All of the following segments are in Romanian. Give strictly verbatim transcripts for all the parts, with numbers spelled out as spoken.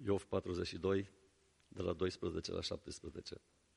Iov patruzeci și doi, de la doisprezece la șaptesprezece.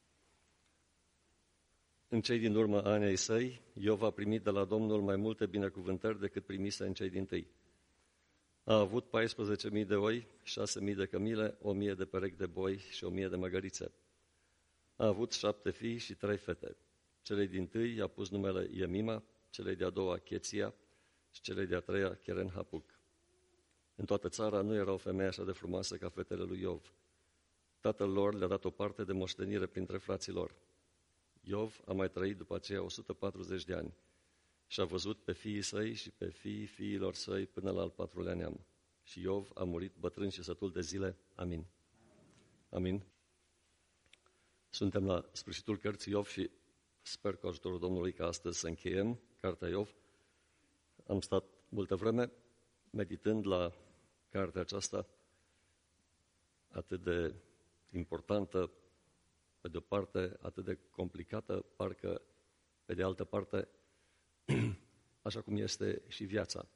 În cei din urmă ani ai săi, Iov a primit de la Domnul mai multe binecuvântări decât primise în cei dintâi. A avut paisprezece mii de oi, șase mii de cămile, o mie de perechi de boi și o mie de măgărițe. A avut șapte fii și trei fete. Celei dintâi i-a pus numele Iemima, celei de-a doua Cheția și celei de-a treia Cheren-Hapuc. În toată țara nu era o femeie așa de frumoasă ca fetele lui Iov. Tatăl lor le-a dat o parte de moștenire printre frații lor. Iov a mai trăit după aceea o sută patruzeci de ani și a văzut pe fiii săi și pe fiii fiilor săi până la al patrulea neam. Și Iov a murit bătrân și sătul de zile. Amin. Amin. Suntem la sfârșitul cărții Iov și sper cu ajutorul Domnului ca astăzi să încheiem cartea Iov. Am stat multă vreme meditând la cartea aceasta atât de importantă, pe de o parte atât de complicată, parcă pe de altă parte, așa cum este și viața.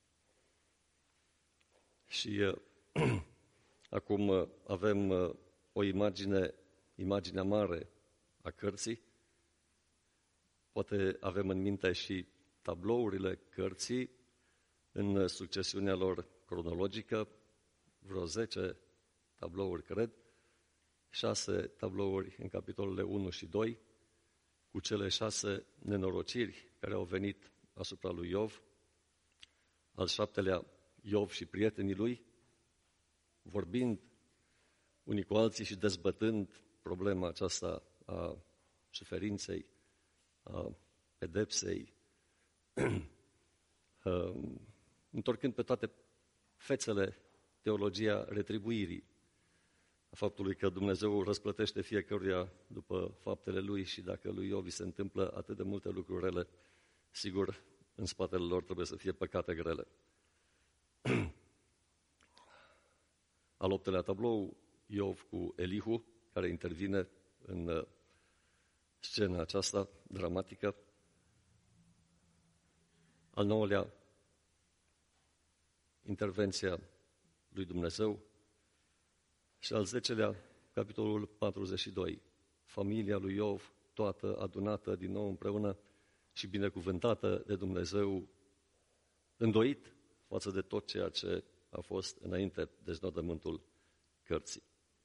Și uh, acum uh, avem uh, o imagine, imaginea mare a cărții. Poate avem în minte și tablourile cărții în succesiunea lor cronologică, vreo zece tablouri, cred, șase tablouri în capitolele unu și doi, cu cele șase nenorociri care au venit asupra lui Iov, al șaptelea Iov și prietenii lui, vorbind unii cu alții și dezbătând problema aceasta a suferinței, a pedepsei, întorcând pe toate fețele teologia retribuirii, a faptului că Dumnezeu răsplătește fiecăruia după faptele lui și dacă lui Iov se întâmplă atât de multe lucruri rele, sigur, în spatele lor trebuie să fie păcate grele. Al optelea tablou, Iov cu Elihu, care intervine în scena aceasta dramatică. Al nouălea, intervenția lui Dumnezeu. Și al zecelea, capitolul patruzeci și doi, familia lui Iov, toată adunată din nou împreună și binecuvântată de Dumnezeu, îndoit față de tot ceea ce a fost înainte de znodământul cărții.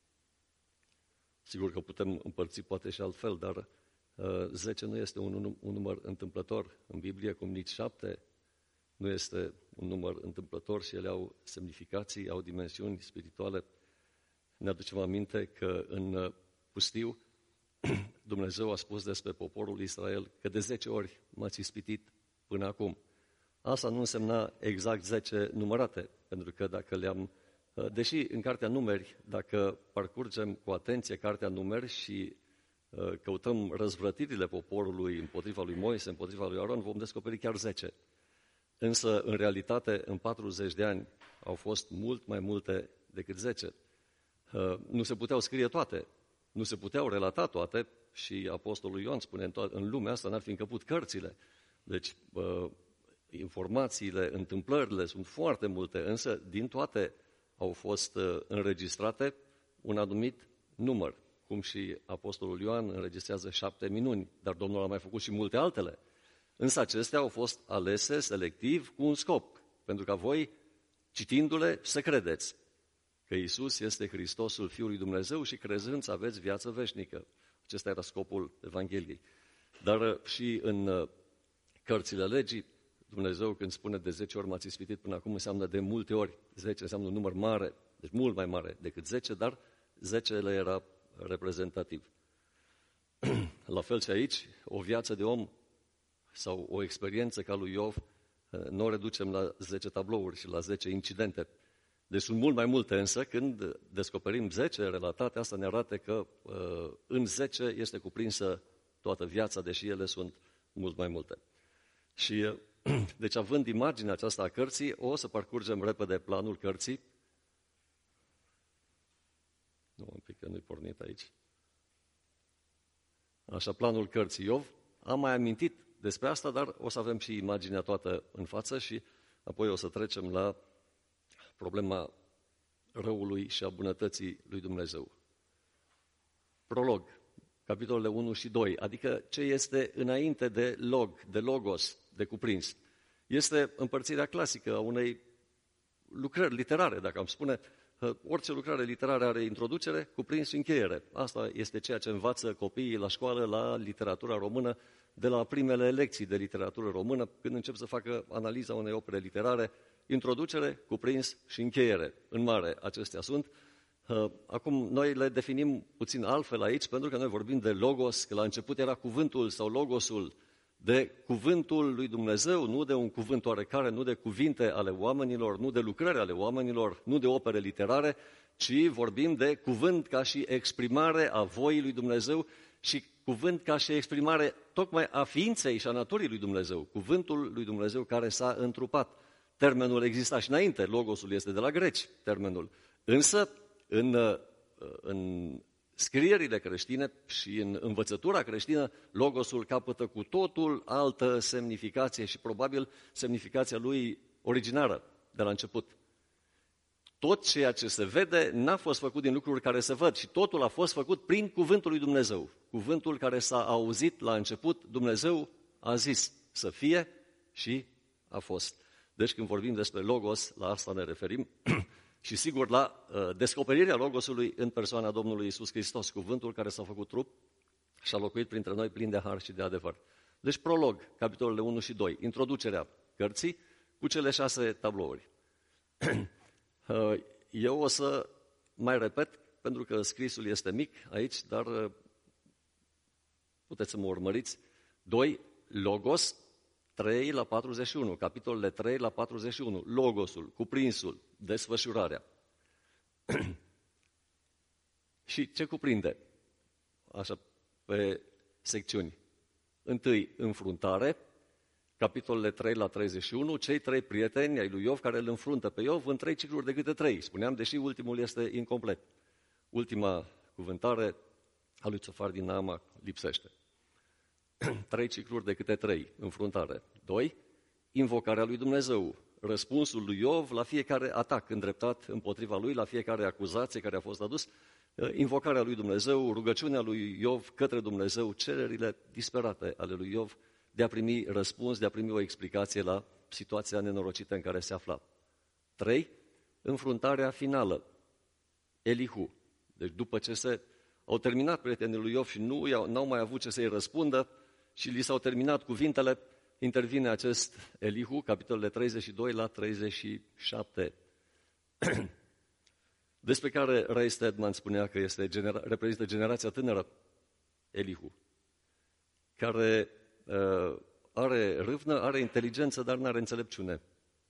Sigur că putem împărți poate și altfel, dar uh, zece nu este un, un număr întâmplător în Biblie, cum nici șapte nu este un număr întâmplător și ele au semnificații, au dimensiuni spirituale. Ne aducem aminte că în pustiu Dumnezeu a spus despre poporul Israel că de zece ori m-ați ispitit până acum. Asta nu însemna exact zece numărate, pentru că dacă le-am, deși în Cartea Numeri, dacă parcurgem cu atenție Cartea Numeri și căutăm răzvrătirile poporului împotriva lui Moise, împotriva lui Aron, vom descoperi chiar zece. Însă, în realitate, în patruzeci de ani au fost mult mai multe decât zece. Nu se puteau scrie toate, nu se puteau relata toate și Apostolul Ioan spune, în, to- în lumea asta n-ar fi încăput cărțile. Deci, uh, informațiile, întâmplările sunt foarte multe, însă din toate au fost uh, înregistrate un anumit număr, cum și Apostolul Ioan înregistrează șapte minuni, dar Domnul a mai făcut și multe altele. Însă acestea au fost alese selectiv cu un scop, pentru ca voi, citindu-le, să credeți că Iisus este Hristosul Fiul lui Dumnezeu și crezând să aveți viață veșnică. Acesta era scopul Evangheliei. Dar și în cărțile legii, Dumnezeu când spune de zece ori m-ați ispitit până acum, înseamnă de multe ori. zece înseamnă un număr mare, deci mult mai mare decât zece, dar zecele era reprezentativ. La fel și aici, o viață de om sau o experiență ca lui Iov, nu o reducem la zece tablouri și la zece incidente. Deci sunt mult mai multe, însă când descoperim zece relatate, asta ne arată că uh, în zece este cuprinsă toată viața, deși ele sunt mult mai multe. Și uh, deci având imaginea aceasta a cărții, o să parcurgem repede planul cărții. Nu, un pic că nu-i pornit aici. Așa, planul cărții Iov. Am mai amintit despre asta, dar o să avem și imaginea toată în față și apoi o să trecem la problema răului și a bunătății lui Dumnezeu. Prolog, capitolele unu și doi, adică ce este înainte de log, de logos, de cuprins. Este împărțirea clasică a unei lucrări literare, dacă am spune. Orice lucrare literară are introducere, cuprins și încheiere. Asta este ceea ce învață copiii la școală, la literatura română, de la primele lecții de literatură română, când încep să facă analiza unei opere literare, introducere, cuprins și încheiere. În mare, acestea sunt. Acum, noi le definim puțin altfel aici, pentru că noi vorbim de logos, că la început era cuvântul sau logosul, de cuvântul lui Dumnezeu, nu de un cuvânt oarecare, nu de cuvinte ale oamenilor, nu de lucrări ale oamenilor, nu de opere literare, ci vorbim de cuvânt ca și exprimare a voii lui Dumnezeu și cuvânt ca și exprimare tocmai a ființei și a naturii lui Dumnezeu, cuvântul lui Dumnezeu care s-a întrupat. Termenul exista și înainte, logosul este de la greci, termenul. Însă, în, în scrierile creștine și în învățătura creștină, logosul capătă cu totul altă semnificație și probabil semnificația lui originară de la început. Tot ceea ce se vede n-a fost făcut din lucruri care se văd, ci totul a fost făcut prin cuvântul lui Dumnezeu. Cuvântul care s-a auzit la început, Dumnezeu a zis să fie și a fost. Deci când vorbim despre logos, la asta ne referim. Și sigur la uh, descoperirea logosului în persoana Domnului Iisus Hristos, cuvântul care s-a făcut trup și a locuit printre noi plin de har și de adevăr. Deci prolog, capitolele unu și doi, introducerea cărții cu cele șase tablouri. Eu o să mai repet, pentru că scrisul este mic aici, dar uh, puteți să mă urmăriți. doi. Logos, trei la patruzeci și unu, capitolele trei la patruzeci și unu, logosul, cuprinsul, desfășurarea. Și ce cuprinde? Așa, pe secțiuni. Întâi, înfruntare, capitolele trei la treizeci și unu, cei trei prieteni ai lui Iov care îl înfruntă pe Iov în trei cicluri de câte trei. Spuneam, deși ultimul este incomplet. Ultima cuvântare a lui Țofar din Naama lipsește. Trei cicluri de câte trei, înfruntare. Doi, invocarea lui Dumnezeu, răspunsul lui Iov la fiecare atac îndreptat împotriva lui, la fiecare acuzație care a fost adus, invocarea lui Dumnezeu, rugăciunea lui Iov către Dumnezeu, cererile disperate ale lui Iov de a primi răspuns, de a primi o explicație la situația nenorocită în care se afla. Trei, înfruntarea finală, Elihu. Deci după ce se au terminat prietenii lui Iov și nu n-au mai avut ce să-i răspundă și li s-au terminat cuvintele, intervine acest Elihu, capitolele treizeci și doi la treizeci și șapte, despre care Ray Stedman spunea că este genera- reprezintă generația tânără, Elihu, care uh, are râvnă, are inteligență, dar nu are înțelepciune.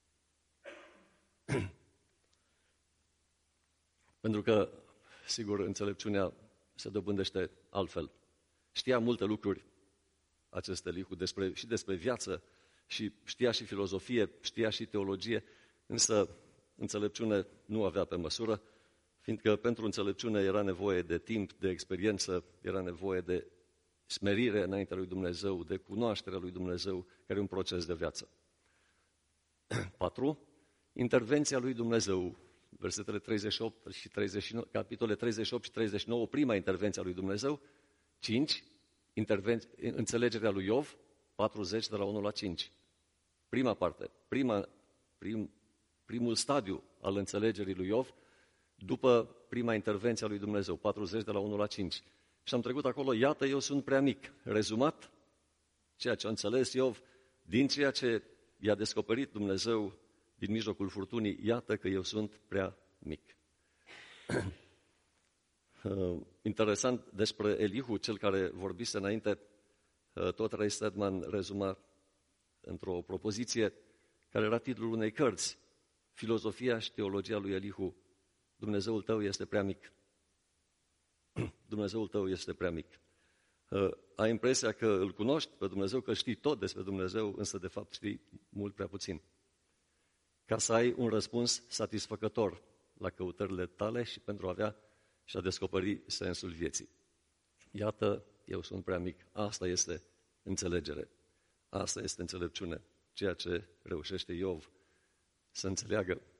Pentru că, sigur, înțelepciunea se dobândește altfel. Știa multe lucruri acest Elihu despre, și despre viață, și știa și filozofie, știa și teologie, însă înțelepciune nu avea pe măsură, fiindcă pentru înțelepciune era nevoie de timp, de experiență, era nevoie de smerire înaintea lui Dumnezeu, de cunoașterea lui Dumnezeu, care e un proces de viață. patru. Intervenția lui Dumnezeu, versetele treizeci și opt și treizeci și nouă, capitole treizeci și opt și treizeci și nouă, prima intervenție a lui Dumnezeu. cinci. Interven- înțelegerea lui Iov, patruzeci de la unu la cinci. Prima parte, prima, prim, primul stadiu al înțelegerii lui Iov, după prima intervenție a lui Dumnezeu, patruzeci de la unu la cinci. Și am trecut acolo, iată, eu sunt prea mic. Rezumat, ceea ce a înțeles Iov, din ceea ce i-a descoperit Dumnezeu din mijlocul furtunii, iată că eu sunt prea mic. Interesant despre Elihu, cel care vorbise înainte, tot Ray Stedman rezuma într-o propoziție care era titlul unei cărți, Filozofia și teologia lui Elihu. Dumnezeul tău este prea mic. Dumnezeul tău este prea mic. Ai impresia că îl cunoști pe Dumnezeu, că știi tot despre Dumnezeu, însă de fapt știi mult prea puțin. Ca să ai un răspuns satisfăcător la căutările tale și pentru a avea și a descoperi sensul vieții. Iată, eu sunt prea mic. Asta este înțelegere. Asta este înțelepciune. Ceea ce reușește Iov să înțeleagă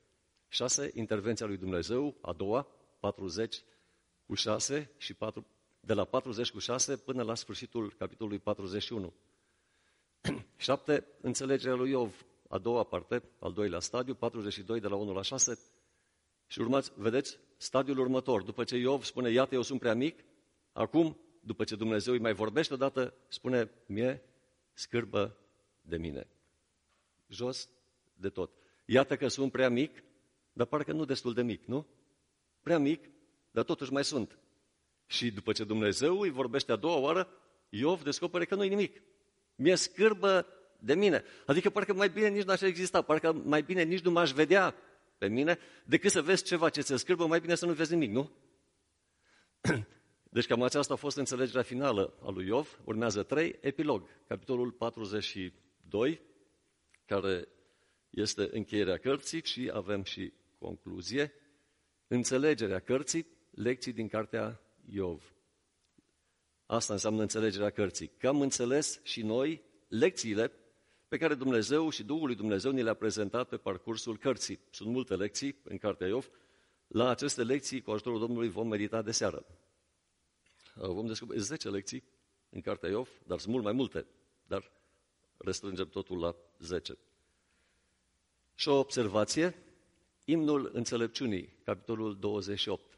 șase, intervenția lui Dumnezeu, a doua, patruzeci cu șase și patru, de la patruzeci cu șase până la sfârșitul capitolului patruzeci și unu. șapte, înțelegerea lui Iov, a doua parte, al doilea stadiu, patruzeci și doi de la unu la șase. Și urmați, vedeți, stadiul următor, după ce Iov spune, iată, eu sunt prea mic, acum, după ce Dumnezeu îi mai vorbește odată, spune, mie scârbă de mine. Jos de tot. Iată că sunt prea mic, dar parcă nu destul de mic, nu? Prea mic, dar totuși mai sunt. Și după ce Dumnezeu îi vorbește a doua oară, Iov descoperă că nu-i nimic. Mie scârbă de mine. Adică parcă mai bine nici n-aș exista, parcă mai bine nici nu m-aș vedea pe mine, decât să vezi ceva ce ți-e scârbă, mai bine să nu vezi nimic, nu? Deci cam aceasta a fost înțelegerea finală a lui Iov. Urmează trei, epilog, capitolul patruzeci și doi, care este încheierea cărții și avem și concluzie. Înțelegerea cărții, lecții din cartea Iov. Asta înseamnă înțelegerea cărții. Că am înțeles și noi lecțiile pe care Dumnezeu și Duhul lui Dumnezeu ni le-a prezentat pe parcursul cărții. Sunt multe lecții în cartea Iov. La aceste lecții, cu ajutorul Domnului, vom medita de seară. Vom descoperi zece lecții în cartea Iov, dar sunt mult mai multe, dar restrângem totul la zece. Și o observație, imnul înțelepciunii, capitolul douăzeci și opt.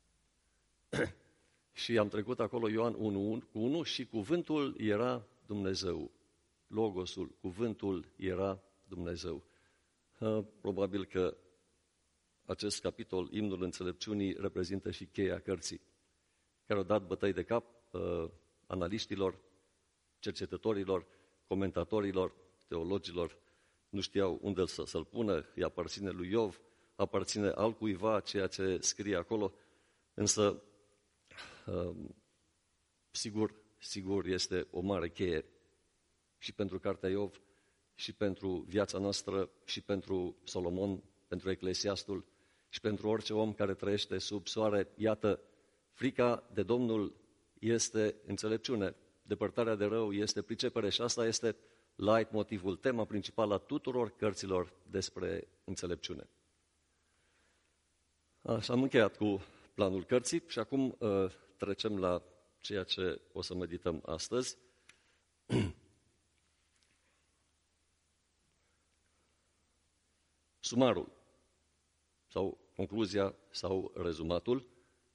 Și am trecut acolo Ioan unu cu unu și cuvântul era Dumnezeu. Logosul, cuvântul era Dumnezeu. Probabil că acest capitol, imnul înțelepciunii, reprezintă și cheia cărții, care au dat bătăi de cap uh, analiștilor, cercetătorilor, comentatorilor, teologilor. Nu știau unde să, să-l pună, îi aparține lui Iov, aparține altcuiva ceea ce scrie acolo, însă uh, sigur, sigur este o mare cheie și pentru cartea Iov, și pentru viața noastră, și pentru Solomon, pentru Eclesiastul, și pentru orice om care trăiește sub soare. Iată, frica de Domnul este înțelepciune, depărtarea de rău este pricepere și asta este light motivul, tema principală a tuturor cărților despre înțelepciune. Așa am încheiat cu planul cărții și acum uh, trecem la ceea ce o să medităm astăzi. Sumarul, sau concluzia, sau rezumatul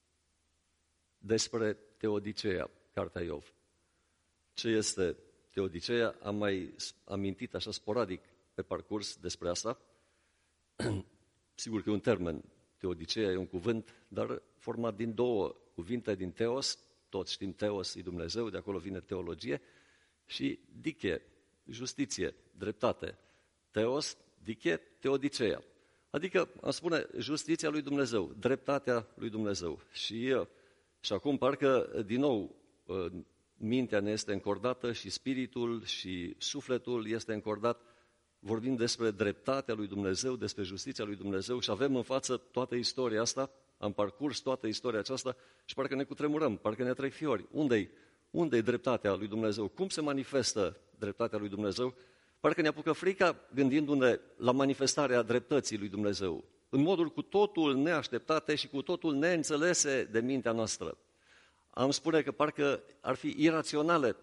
despre Teodiceea, cartea Iov. Ce este Teodiceea? Am mai amintit așa sporadic pe parcurs despre asta. Sigur că e un termen. Teodiceea e un cuvânt, dar format din două cuvinte, din teos, toți știm teos, e Dumnezeu, de acolo vine teologie, și diche, justiție, dreptate. Teos, diche, Teodiceea. Adică, am spune, justiția lui Dumnezeu, dreptatea lui Dumnezeu. Și, și acum parcă, din nou, mintea ne este încordată și spiritul și sufletul este încordat. Vorbim despre dreptatea lui Dumnezeu, despre justiția lui Dumnezeu și avem în față toată istoria asta, am parcurs toată istoria aceasta și parcă ne cutremurăm, parcă ne trec fiori. Unde-i, unde-i dreptatea lui Dumnezeu? Cum se manifestă dreptatea lui Dumnezeu? Parcă ne apucă frica gândindu-ne la manifestarea dreptății lui Dumnezeu, în modul cu totul neașteptate și cu totul neînțelese de mintea noastră. Am spune că parcă ar fi iraționale,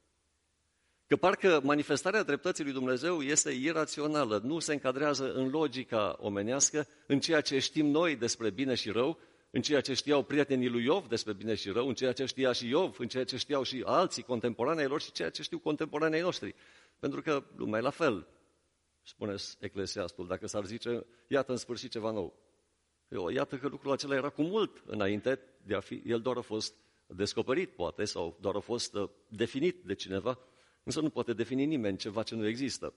că parcă manifestarea dreptății lui Dumnezeu este irațională, nu se încadrează în logica omenească, în ceea ce știm noi despre bine și rău, în ceea ce știau prietenii lui Iov despre bine și rău, în ceea ce știa și Iov, în ceea ce știau și alții contemporanei lor și ceea ce știu contemporanei noștri. Pentru că lumea e la fel, spune Eclesiastul, dacă s-ar zice, iată în sfârșit ceva nou. Eu, iată că lucrul acela era cu mult înainte de a fi, el doar a fost descoperit, poate, sau doar a fost definit de cineva, însă nu poate defini nimeni ceva ce nu există.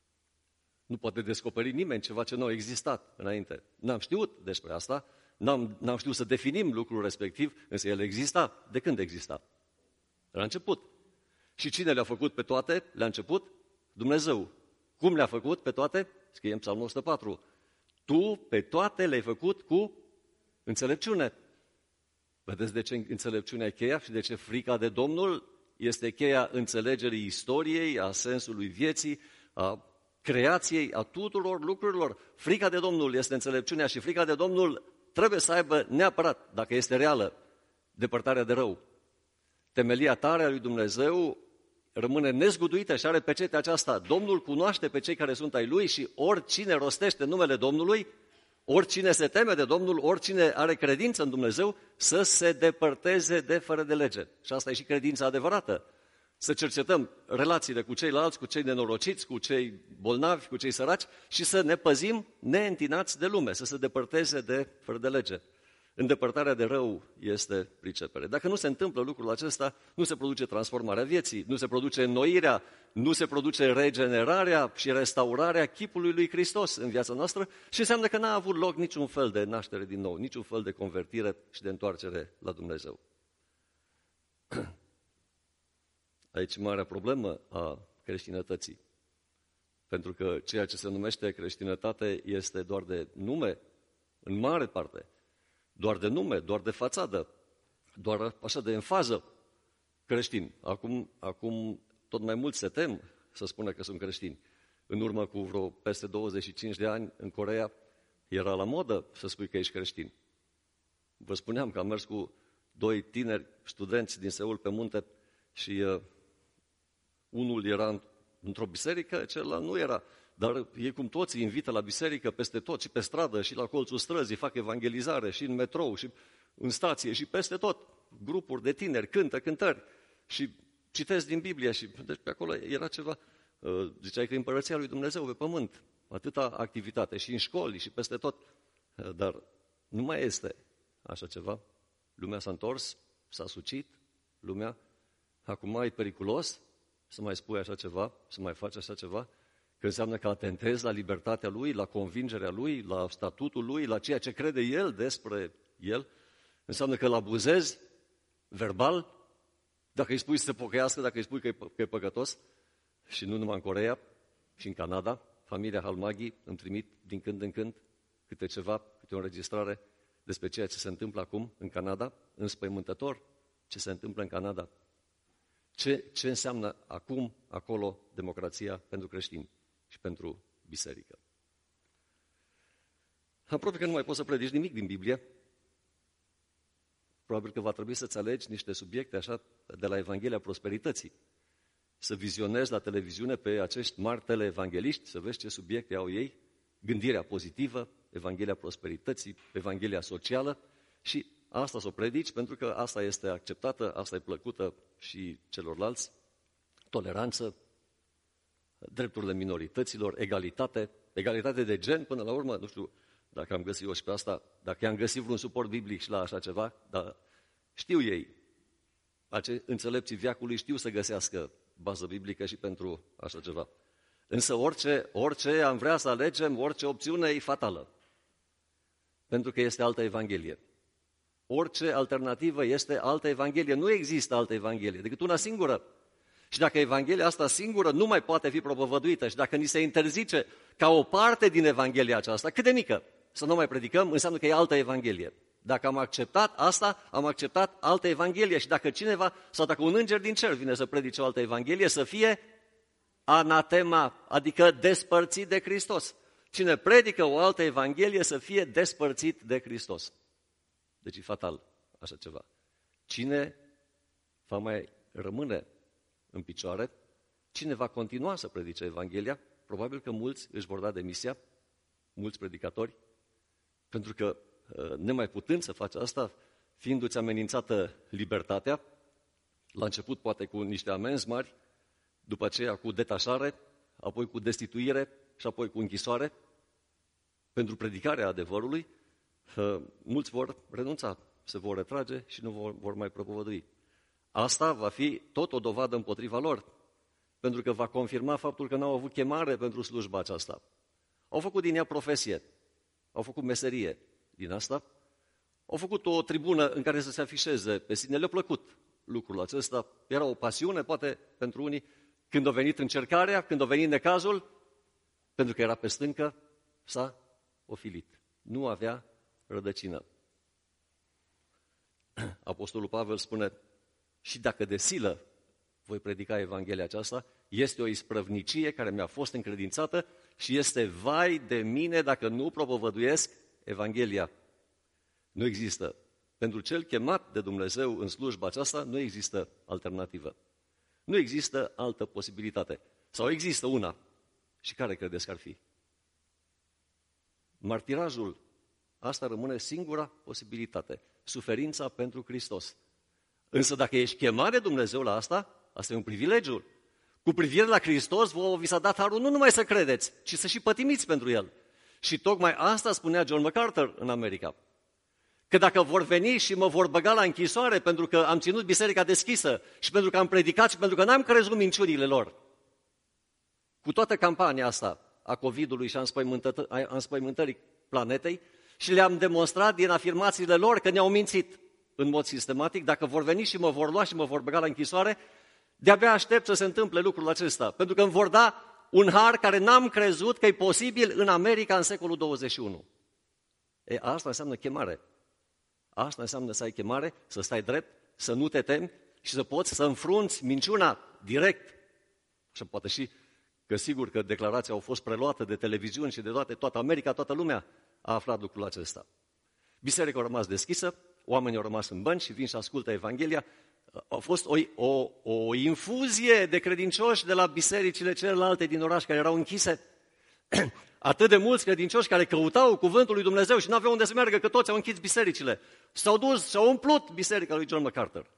Nu poate descoperi nimeni ceva ce nu a existat înainte. N-am știut despre asta, n-am, n-am știut să definim lucrul respectiv, însă el exista. De când exista? La început. Și cine le-a făcut pe toate? La început? Dumnezeu. Cum le-a făcut pe toate? Scrie în Psalmul o sută patru. Tu pe toate le-ai făcut cu înțelepciune. Vedeți de ce înțelepciunea e cheia și de ce frica de Domnul este cheia înțelegerii istoriei, a sensului vieții, a creației, a tuturor lucrurilor. Frica de Domnul este înțelepciunea și frica de Domnul trebuie să aibă neapărat, dacă este reală, depărtarea de rău. Temelia tare a lui Dumnezeu rămâne nezguduită și are pecetea aceasta. Domnul cunoaște pe cei care sunt ai Lui și oricine rostește numele Domnului, oricine se teme de Domnul, oricine are credință în Dumnezeu, să se depărteze de fără de lege. Și asta e și credința adevărată. Să cercetăm relațiile cu ceilalți, cu cei nenorociți, cu cei bolnavi, cu cei săraci și să ne păzim neîntinați de lume, să se depărteze de fără de lege. Îndepărtarea de rău este pricepere. Dacă nu se întâmplă lucrul acesta, nu se produce transformarea vieții, nu se produce înnoirea, nu se produce regenerarea și restaurarea chipului lui Hristos în viața noastră și înseamnă că n-a avut loc niciun fel de naștere din nou, niciun fel de convertire și de întoarcere la Dumnezeu. Aici marea problemă a creștinătății. Pentru că ceea ce se numește creștinătate este doar de nume, în mare parte, doar de nume, doar de fațadă, doar așa de enfază creștini. Acum, acum tot mai mult se tem să spună că sunt creștini. În urmă cu vreo peste douăzeci și cinci de ani, în Coreea, era la modă să spui că ești creștin. Vă spuneam că am mers cu doi tineri studenți din Seul pe munte și uh, unul era într-o biserică, celălalt nu era. Dar ei cum toți invită la biserică peste tot și pe stradă și la colțul străzii, fac evangelizare și în metrou și în stație și peste tot. Grupuri de tineri cântă cântări și citesc din Biblie și deci pe acolo era ceva, ziceai că e împărăția lui Dumnezeu pe pământ, atâta activitate și în școli și peste tot. Dar nu mai este așa ceva. Lumea s-a întors, s-a sucit, lumea acum e periculos să mai spui așa ceva, să mai faci așa ceva, că înseamnă că atentezi la libertatea lui, la convingerea lui, la statutul lui, la ceea ce crede el despre el. Înseamnă că îl abuzezi verbal, dacă îi spui să se pocăiască, dacă îi spui că e, că e păcătos. Și nu numai în Coreea, și în Canada, familia Halmaghi îmi trimit din când în când câte ceva, câte o înregistrare despre ceea ce se întâmplă acum în Canada, înspăimântător ce se întâmplă în Canada. Ce, ce înseamnă acum, acolo, democrația pentru creștini și pentru biserică. Aproape că nu mai poți să predici nimic din Biblie. Probabil că va trebui să-ți alegi niște subiecte așa de la Evanghelia Prosperității. Să vizionezi la televiziune pe acești mari teleevangeliști, să vezi ce subiecte au ei, gândirea pozitivă, Evanghelia Prosperității, Evanghelia socială și asta să o predici pentru că asta este acceptată, asta e plăcută și celorlalți, toleranță, drepturile minorităților, egalitate, egalitate de gen, până la urmă, nu știu dacă am găsit eu și pe asta, dacă am găsit vreun suport biblic și la așa ceva, dar știu ei, acei înțelepții veacului știu să găsească bază biblică și pentru așa ceva. Însă orice, orice am vrea să alegem, orice opțiune e fatală, pentru că este altă Evanghelie. Orice alternativă este altă Evanghelie. Nu există altă Evanghelie decât una singură. Și dacă Evanghelia asta singură nu mai poate fi propovăduită și dacă ni se interzice ca o parte din Evanghelia aceasta, cât de mică, să nu mai predicăm, înseamnă că e altă Evanghelie. Dacă am acceptat asta, am acceptat altă Evanghelie și dacă cineva sau dacă un înger din cer vine să predice o altă Evanghelie, să fie anatema, adică despărțit de Hristos. Cine predică o altă Evanghelie să fie despărțit de Hristos. Deci e fatal așa ceva. Cine va mai rămâne în picioare, cine va continua să predice Evanghelia, probabil că mulți își vor da demisia, mulți predicatori, pentru că nemai putând să faci asta, fiindu-ți amenințată libertatea, la început poate cu niște amenzi mari, după aceea cu detașare, apoi cu destituire și apoi cu închisoare, pentru predicarea adevărului, mulți vor renunța, se vor retrage și nu vor, vor mai propovădui. Asta va fi tot o dovadă împotriva lor, pentru că va confirma faptul că n-au avut chemare pentru slujba aceasta. Au făcut din ea profesie, au făcut meserie din asta, au făcut o tribună în care să se afișeze pe sine. Le-a plăcut lucrul acesta, era o pasiune, poate pentru unii, când a venit încercarea, când a venit necazul, pentru că era pe stâncă, s-a ofilit. Nu avea rădăcină. Apostolul Pavel spune, și dacă de silă voi predica Evanghelia aceasta, este o isprăvnicie care mi-a fost încredințată și este vai de mine dacă nu propovăduiesc Evanghelia. Nu există. Pentru cel chemat de Dumnezeu în slujba aceasta nu există alternativă. Nu există altă posibilitate. Sau există una. Și care credeți că ar fi? Martirajul. Asta rămâne singura posibilitate. Suferința pentru Hristos. Însă dacă ești chemat de Dumnezeu la asta, asta e un privilegiu. Cu privire la Hristos, vouă vi s-a dat harul nu numai să credeți, ci să și pătimiți pentru El. Și tocmai asta spunea John MacArthur în America. Că dacă vor veni și mă vor băga la închisoare pentru că am ținut biserica deschisă și pentru că am predicat și pentru că n-am crezut minciunile lor, cu toată campania asta a COVID-ului și a înspăimântării planetei, și le-am demonstrat din afirmațiile lor că ne-au mințit în mod sistematic, dacă vor veni și mă vor lua și mă vor băga la închisoare, de-abia aștept să se întâmple lucrul acesta, pentru că îmi vor da un har care n-am crezut că e posibil în America în secolul douăzeci și unu. E, asta înseamnă chemare. Asta înseamnă să ai chemare, să stai drept, să nu te temi și să poți să înfrunți minciuna direct. Și poate și că sigur că declarația au fost preluate de televiziuni și de toate, toată America, toată lumea a aflat lucrul acesta. Biserica a rămas deschisă, oamenii au rămas în bănci și vin și ascultă Evanghelia. A fost o, o, o infuzie de credincioși de la bisericile celelalte din oraș care erau închise. Atât de mulți credincioși care căutau cuvântul lui Dumnezeu și nu aveau unde să meargă, că toți au închis bisericile. S-au dus, s-au umplut biserica lui John MacArthur.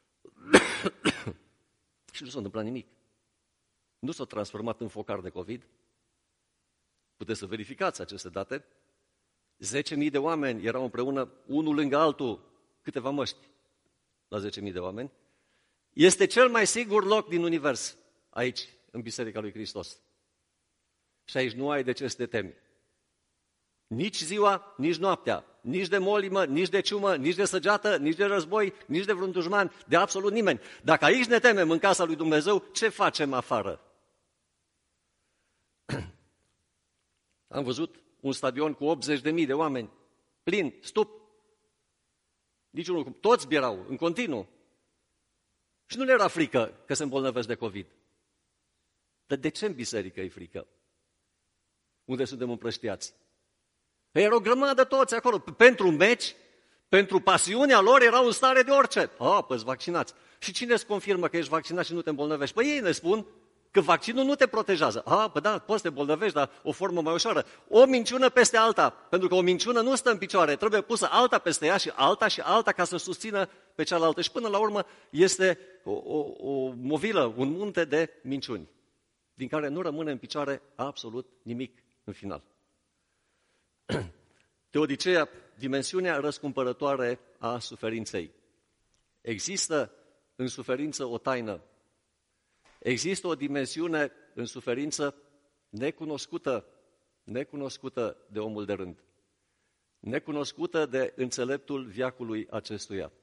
Și nu s-a întâmplat nimic. Nu s-a transformat în focar de COVID. Puteți să verificați aceste date. zece mii de oameni erau împreună, unul lângă altul, câteva măști la zece mii de oameni. Este cel mai sigur loc din univers, aici, în Biserica lui Hristos. Și aici nu ai de ce să te temi. Nici ziua, nici noaptea, nici de molimă, nici de ciumă, nici de săgeată, nici de război, nici de vreun dușman, de absolut nimeni. Dacă aici ne temem în casa lui Dumnezeu, ce facem afară? Am văzut un stadion cu optzeci de mii de oameni, plin, stup. Niciunul, toți bierau, în continuu. Și nu le era frică că se îmbolnăvesc de COVID. Dar de ce în biserică e frică? Unde suntem împrăștiați? Păi erau o grămadă toți acolo. Pentru meci, pentru pasiunea lor, erau în stare de orice. Ah, păi vaccinați. Și cine îți confirmă că ești vaccinat și nu te îmbolnăvești? Păi ei ne spun că vaccinul nu te protejează. Ah, păi da, poți să te îmbolnăvești, dar o formă mai ușoară. O minciună peste alta, pentru că o minciună nu stă în picioare, trebuie pusă alta peste ea și alta și alta ca să susțină pe cealaltă. Și până la urmă este o, o, o movilă, un munte de minciuni, din care nu rămâne în picioare absolut nimic în final. Teodiceea, dimensiunea răscumpărătoare a suferinței. Există în suferință o taină. Există o dimensiune în suferință necunoscută, necunoscută de omul de rând, necunoscută de înțeleptul veacului acestuia.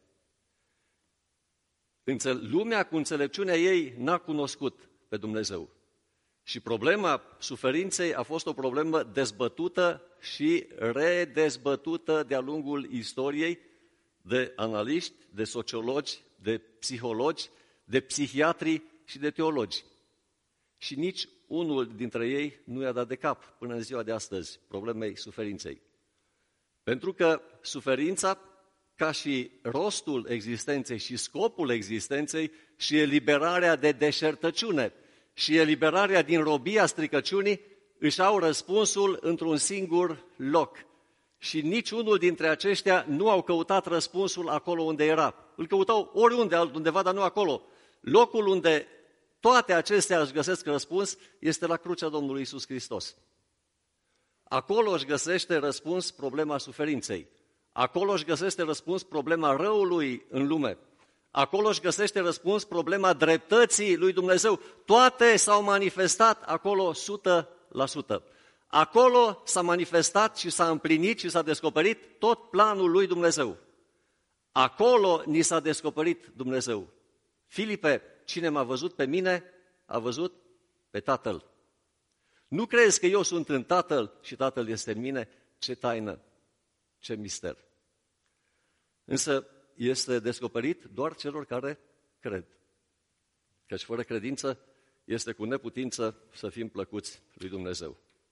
Lumea cu înțelepciunea ei n-a cunoscut pe Dumnezeu. Și problema suferinței a fost o problemă dezbătută și redezbătută de-a lungul istoriei de analiști, de sociologi, de psihologi, de psihiatri și de teologi. Și nici unul dintre ei nu i-a dat de cap până în ziua de astăzi problemei suferinței. Pentru că suferința, ca și rostul existenței și scopul existenței și eliberarea de deșertăciune și eliberarea din robia stricăciunii, își au răspunsul într-un singur loc. Și niciunul dintre aceștia nu au căutat răspunsul acolo unde era. Îl căutau oriunde, altundeva, dar nu acolo. Locul unde toate acestea își găsesc răspuns este la crucea Domnului Iisus Hristos. Acolo își găsește răspuns problema suferinței. Acolo își găsește răspuns problema răului în lume. Acolo își găsește răspuns problema dreptății lui Dumnezeu. Toate s-au manifestat acolo o sută la sută. Acolo s-a manifestat și s-a împlinit și s-a descoperit tot planul lui Dumnezeu. Acolo ni s-a descoperit Dumnezeu. Filipe, cine m-a văzut pe mine, a văzut pe Tatăl. Nu crezi că eu sunt în Tatăl și Tatăl este în mine? Ce taină, ce mister. Însă este descoperit doar celor care cred. Căci fără credință este cu neputință să fim plăcuți lui Dumnezeu.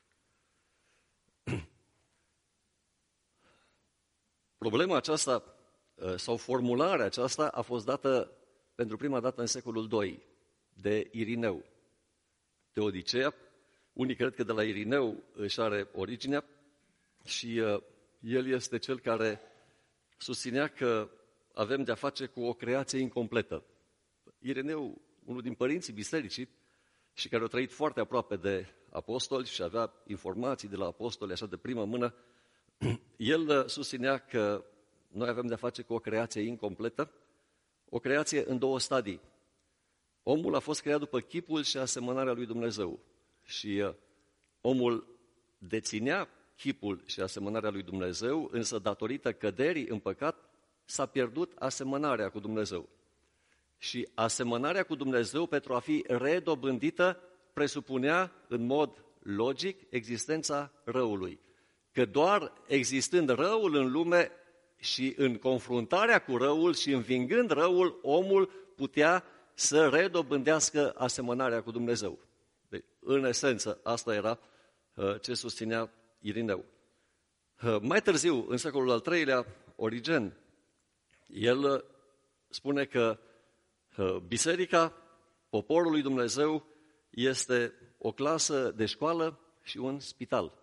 Problema aceasta sau formularea aceasta a fost dată pentru prima dată în secolul doi de Irineu. Teodicea, unii cred că de la Irineu își are originea și uh, el este cel care susținea că avem de-a face cu o creație incompletă. Irineu, unul din părinții bisericii și care a trăit foarte aproape de apostoli și avea informații de la apostoli așa de primă mână, el susținea că noi avem de-a face cu o creație incompletă, o creație în două stadii. Omul a fost creat după chipul și asemănarea lui Dumnezeu și uh, omul deținea chipul și asemănarea lui Dumnezeu, însă datorită căderii în păcat s-a pierdut asemănarea cu Dumnezeu. Și asemănarea cu Dumnezeu, pentru a fi redobândită, presupunea în mod logic existența răului. Că doar existând răul în lume și în confruntarea cu răul și învingând răul, omul putea să redobândească asemănarea cu Dumnezeu. Deci, în esență, asta era uh, ce susținea Irineu. Uh, mai târziu, în secolul al treilea, Origen, el uh, spune că uh, biserica, poporul lui Dumnezeu, este o clasă de școală și un spital.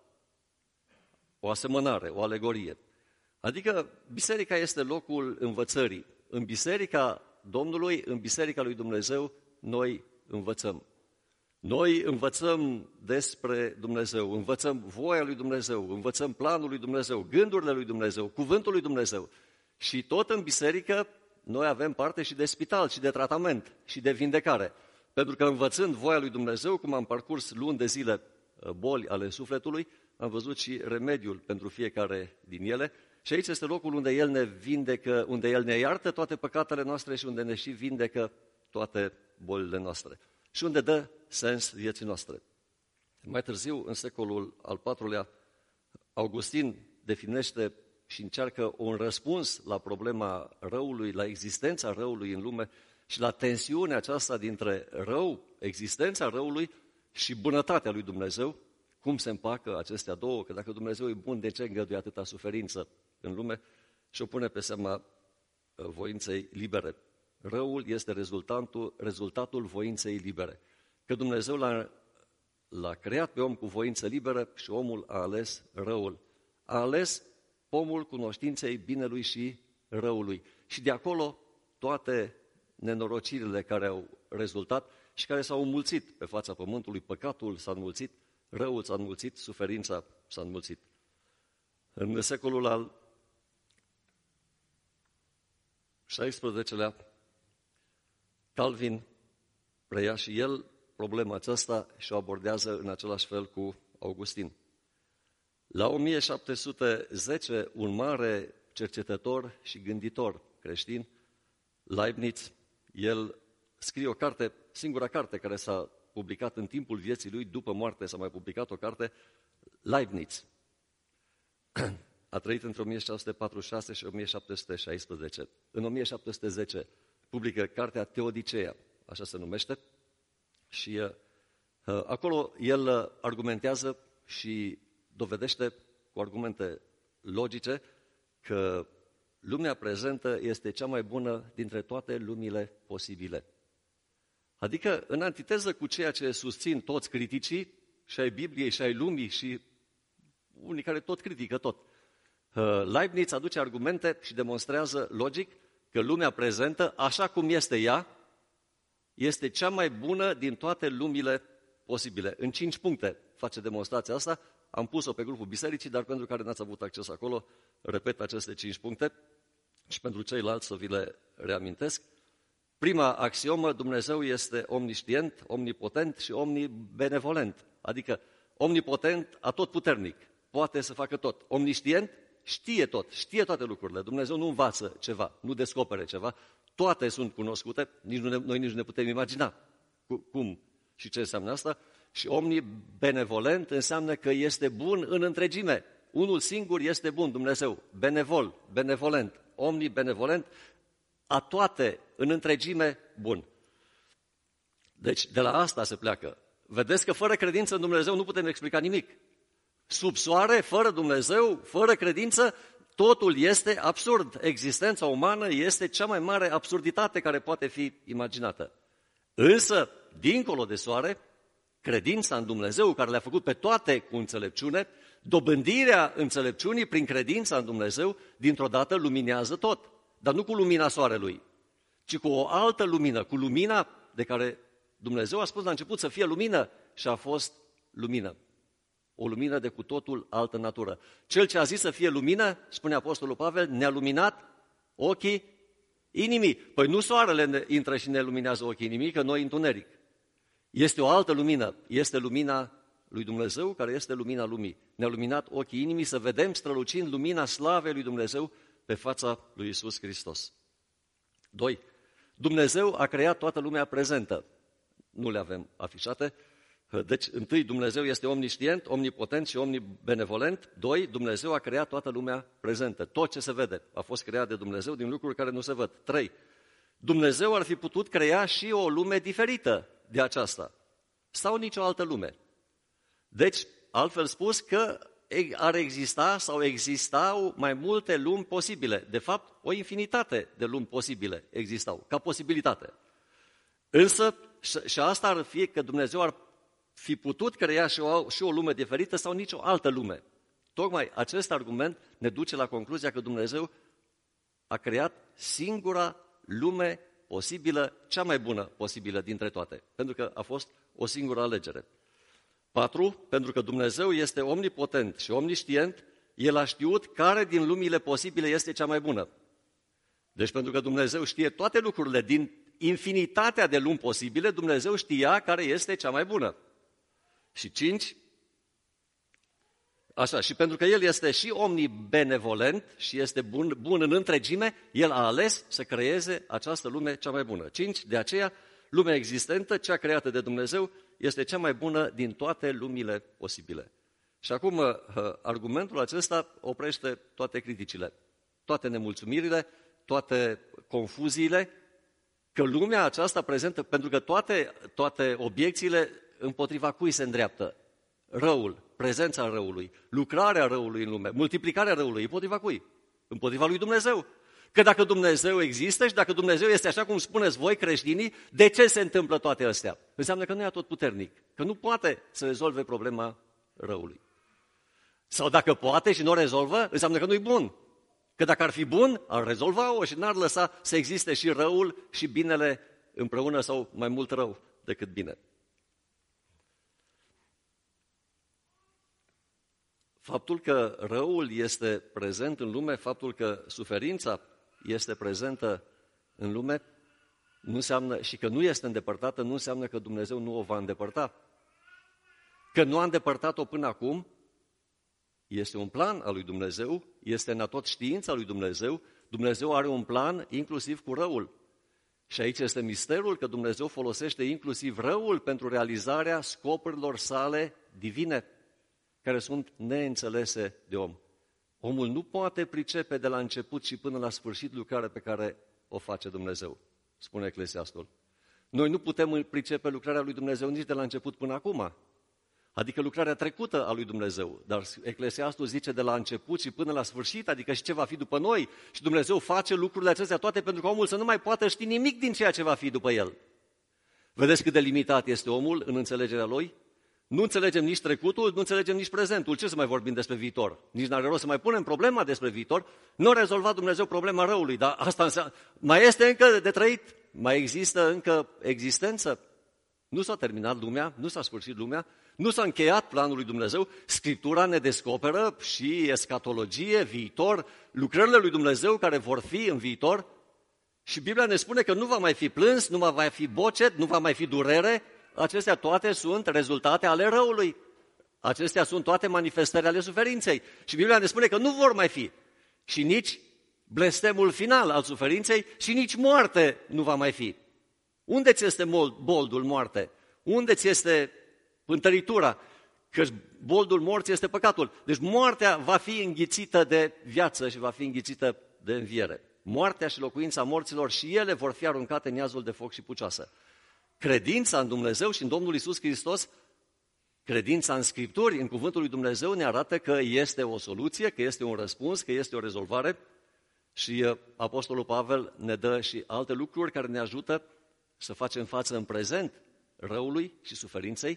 O asemănare, o alegorie. Adică biserica este locul învățării. În biserica Domnului, în biserica lui Dumnezeu, noi învățăm. Noi învățăm despre Dumnezeu, învățăm voia lui Dumnezeu, învățăm planul lui Dumnezeu, gândurile lui Dumnezeu, cuvântul lui Dumnezeu. Și tot în biserică noi avem parte și de spital, și de tratament, și de vindecare. Pentru că învățând voia lui Dumnezeu, cum am parcurs luni de zile boli ale sufletului, am văzut și remediul pentru fiecare din ele. Și aici este locul unde El ne vindecă, unde El ne iartă toate păcatele noastre și unde ne și vindecă toate bolile noastre. Și unde dă sens vieții noastre. Mai târziu, în secolul al patrulea, Augustin definește și încearcă un răspuns la problema răului, la existența răului în lume și la tensiunea aceasta dintre rău, existența răului și bunătatea lui Dumnezeu. Cum se împacă acestea două? Că dacă Dumnezeu e bun, de ce îngăduie atâta suferință în lume? Și o pune pe seama voinței libere. Răul este rezultatul, rezultatul voinței libere. Că Dumnezeu l-a, l-a creat pe om cu voință liberă și omul a ales răul. A ales pomul cunoștinței binelui și răului. Și de acolo toate nenorocirile care au rezultat și care s-au înmulțit pe fața pământului, păcatul s-a înmulțit, răul s-a înmulțit, suferința s-a înmulțit. În secolul al șaisprezecelea, Calvin preia și el problema aceasta și o abordează în același fel cu Augustin. La o mie șapte sute zece, un mare cercetător și gânditor creștin, Leibniz, el scrie o carte, singura carte care s-a publicat în timpul vieții lui, după moarte s-a mai publicat o carte, Leibniz. A trăit între o mie șase sute patruzeci și șase și o mie șapte sute șaisprezece. În o mie șapte sute zece publică cartea Teodicea, așa se numește, și uh, acolo el argumentează și dovedește cu argumente logice că lumea prezentă este cea mai bună dintre toate lumile posibile. Adică, în antiteză cu ceea ce susțin toți criticii, și ai Bibliei, și ai lumii, și unii care tot critică tot, Leibniz aduce argumente și demonstrează logic că lumea prezentă, așa cum este ea, este cea mai bună din toate lumile posibile. În cinci puncte face demonstrația asta. Am pus-o pe grupul bisericii, dar pentru care n-ați avut acces acolo, repet aceste cinci puncte și pentru ceilalți să vi le reamintesc. Prima axiomă, Dumnezeu este omniștient, omnipotent și omnibenevolent. Adică omnipotent, atotputernic, poate să facă tot. Omniștient, știe tot, știe toate lucrurile. Dumnezeu nu învață ceva, nu descopere ceva. Toate sunt cunoscute, nici nu ne, noi nici nu ne putem imagina cum și ce înseamnă asta. Și omnibenevolent înseamnă că este bun în întregime. Unul singur este bun, Dumnezeu, benevol, benevolent, omnibenevolent, a toate în întregime bun. Deci de la asta se pleacă. Vedeți că fără credință în Dumnezeu nu putem explica nimic. Sub soare, fără Dumnezeu, fără credință, totul este absurd. Existența umană este cea mai mare absurditate care poate fi imaginată. Însă, dincolo de soare, credința în Dumnezeu, care le-a făcut pe toate cu înțelepciune, dobândirea înțelepciunii prin credința în Dumnezeu, dintr-o dată luminează tot. Dar nu cu lumina soarelui, ci cu o altă lumină, cu lumina de care Dumnezeu a spus la început să fie lumină și a fost lumină. O lumină de cu totul altă natură. Cel ce a zis să fie lumină, spune Apostolul Pavel, ne-a luminat ochii inimii. Păi nu soarele ne intră și ne luminează ochii inimii, că noi întuneric. Este o altă lumină, este lumina lui Dumnezeu, care este lumina lumii. Ne-a luminat ochii inimii să vedem strălucind lumina slavei lui Dumnezeu pe fața lui Iisus Hristos. Doi. Dumnezeu a creat toată lumea prezentă. Nu le avem afișate. Deci, întâi, Dumnezeu este omniștient, omnipotent și omnibenevolent. Doi, Dumnezeu a creat toată lumea prezentă. Tot ce se vede a fost creat de Dumnezeu din lucruri care nu se văd. Trei, Dumnezeu ar fi putut crea și o lume diferită de aceasta. Sau nicio altă lume. Deci, altfel spus, că ar exista sau existau mai multe lumi posibile. De fapt, o infinitate de lumi posibile existau, ca posibilitate. Însă, și asta ar fi că Dumnezeu ar fi putut crea și o, și o lume diferită sau nicio altă lume. Tocmai acest argument ne duce la concluzia că Dumnezeu a creat singura lume posibilă, cea mai bună posibilă dintre toate, pentru că a fost o singură alegere. Patru, pentru că Dumnezeu este omnipotent și omniștient, El a știut care din lumile posibile este cea mai bună. Deci pentru că Dumnezeu știe toate lucrurile din infinitatea de lumi posibile, Dumnezeu știa care este cea mai bună. Și cinci, așa, și pentru că El este și omnibenevolent și este bun, bun în întregime, El a ales să creeze această lume cea mai bună. Cinci, de aceea, lumea existentă, cea creată de Dumnezeu, este cea mai bună din toate lumile posibile. Și acum, argumentul acesta oprește toate criticile, toate nemulțumirile, toate confuziile, că lumea aceasta prezentă, pentru că toate, toate obiecțiile împotriva cui se îndreaptă? Răul, prezența răului, lucrarea răului în lume, multiplicarea răului, împotriva cui? Împotriva lui Dumnezeu. Că dacă Dumnezeu există și dacă Dumnezeu este așa cum spuneți voi creștinii, de ce se întâmplă toate astea? Înseamnă că nu e atotputernic, că nu poate să rezolve problema răului. Sau dacă poate și nu o rezolvă, înseamnă că nu e bun. Că dacă ar fi bun, ar rezolva-o și n-ar lăsa să existe și răul și binele împreună sau mai mult rău decât bine. Faptul că răul este prezent în lume, faptul că suferința este prezentă în lume, nu înseamnă, și că nu este îndepărtată, nu înseamnă că Dumnezeu nu o va îndepărta. Că nu a îndepărtat-o până acum, este un plan al lui Dumnezeu, este în atot știința lui Dumnezeu. Dumnezeu are un plan inclusiv cu răul. Și aici este misterul că Dumnezeu folosește inclusiv răul pentru realizarea scopurilor sale divine, care sunt neînțelese de om. Omul nu poate pricepe de la început și până la sfârșit lucrarea pe care o face Dumnezeu, spune Eclesiastul. Noi nu putem pricepe lucrarea lui Dumnezeu nici de la început până acum, adică lucrarea trecută a lui Dumnezeu, dar Eclesiastul zice de la început și până la sfârșit, adică și ce va fi după noi, și Dumnezeu face lucrurile acestea toate pentru că omul să nu mai poată ști nimic din ceea ce va fi după el. Vedeți cât de limitat este omul în înțelegerea lui? Nu înțelegem nici trecutul, nu înțelegem nici prezentul. Ce să mai vorbim despre viitor? Nici n-are rost să mai punem problema despre viitor. Nu a rezolvat Dumnezeu problema răului, dar asta înseamnă... Mai este încă de trăit? Mai există încă existență? Nu s-a terminat lumea, nu s-a sfârșit lumea, nu s-a încheiat planul lui Dumnezeu. Scriptura ne descoperă și escatologie, viitor, lucrările lui Dumnezeu care vor fi în viitor. Și Biblia ne spune că nu va mai fi plâns, nu va mai fi bocet, nu va mai fi durere. Acestea toate sunt rezultate ale răului. Acestea sunt toate manifestări ale suferinței. Și Biblia ne spune că nu vor mai fi. Și nici blestemul final al suferinței și nici moarte nu va mai fi. Unde ți este boldul moarte? Unde ți este pântăritura? Că boldul morții este păcatul. Deci moartea va fi înghițită de viață și va fi înghițită de înviere. Moartea și locuința morților și ele vor fi aruncate în iazul de foc și pucioasă. credința în Dumnezeu și în Domnul Iisus Hristos, credința în Scripturi, în Cuvântul lui Dumnezeu ne arată că este o soluție, că este un răspuns, că este o rezolvare și Apostolul Pavel ne dă și alte lucruri care ne ajută să facem față în prezent răului și suferinței.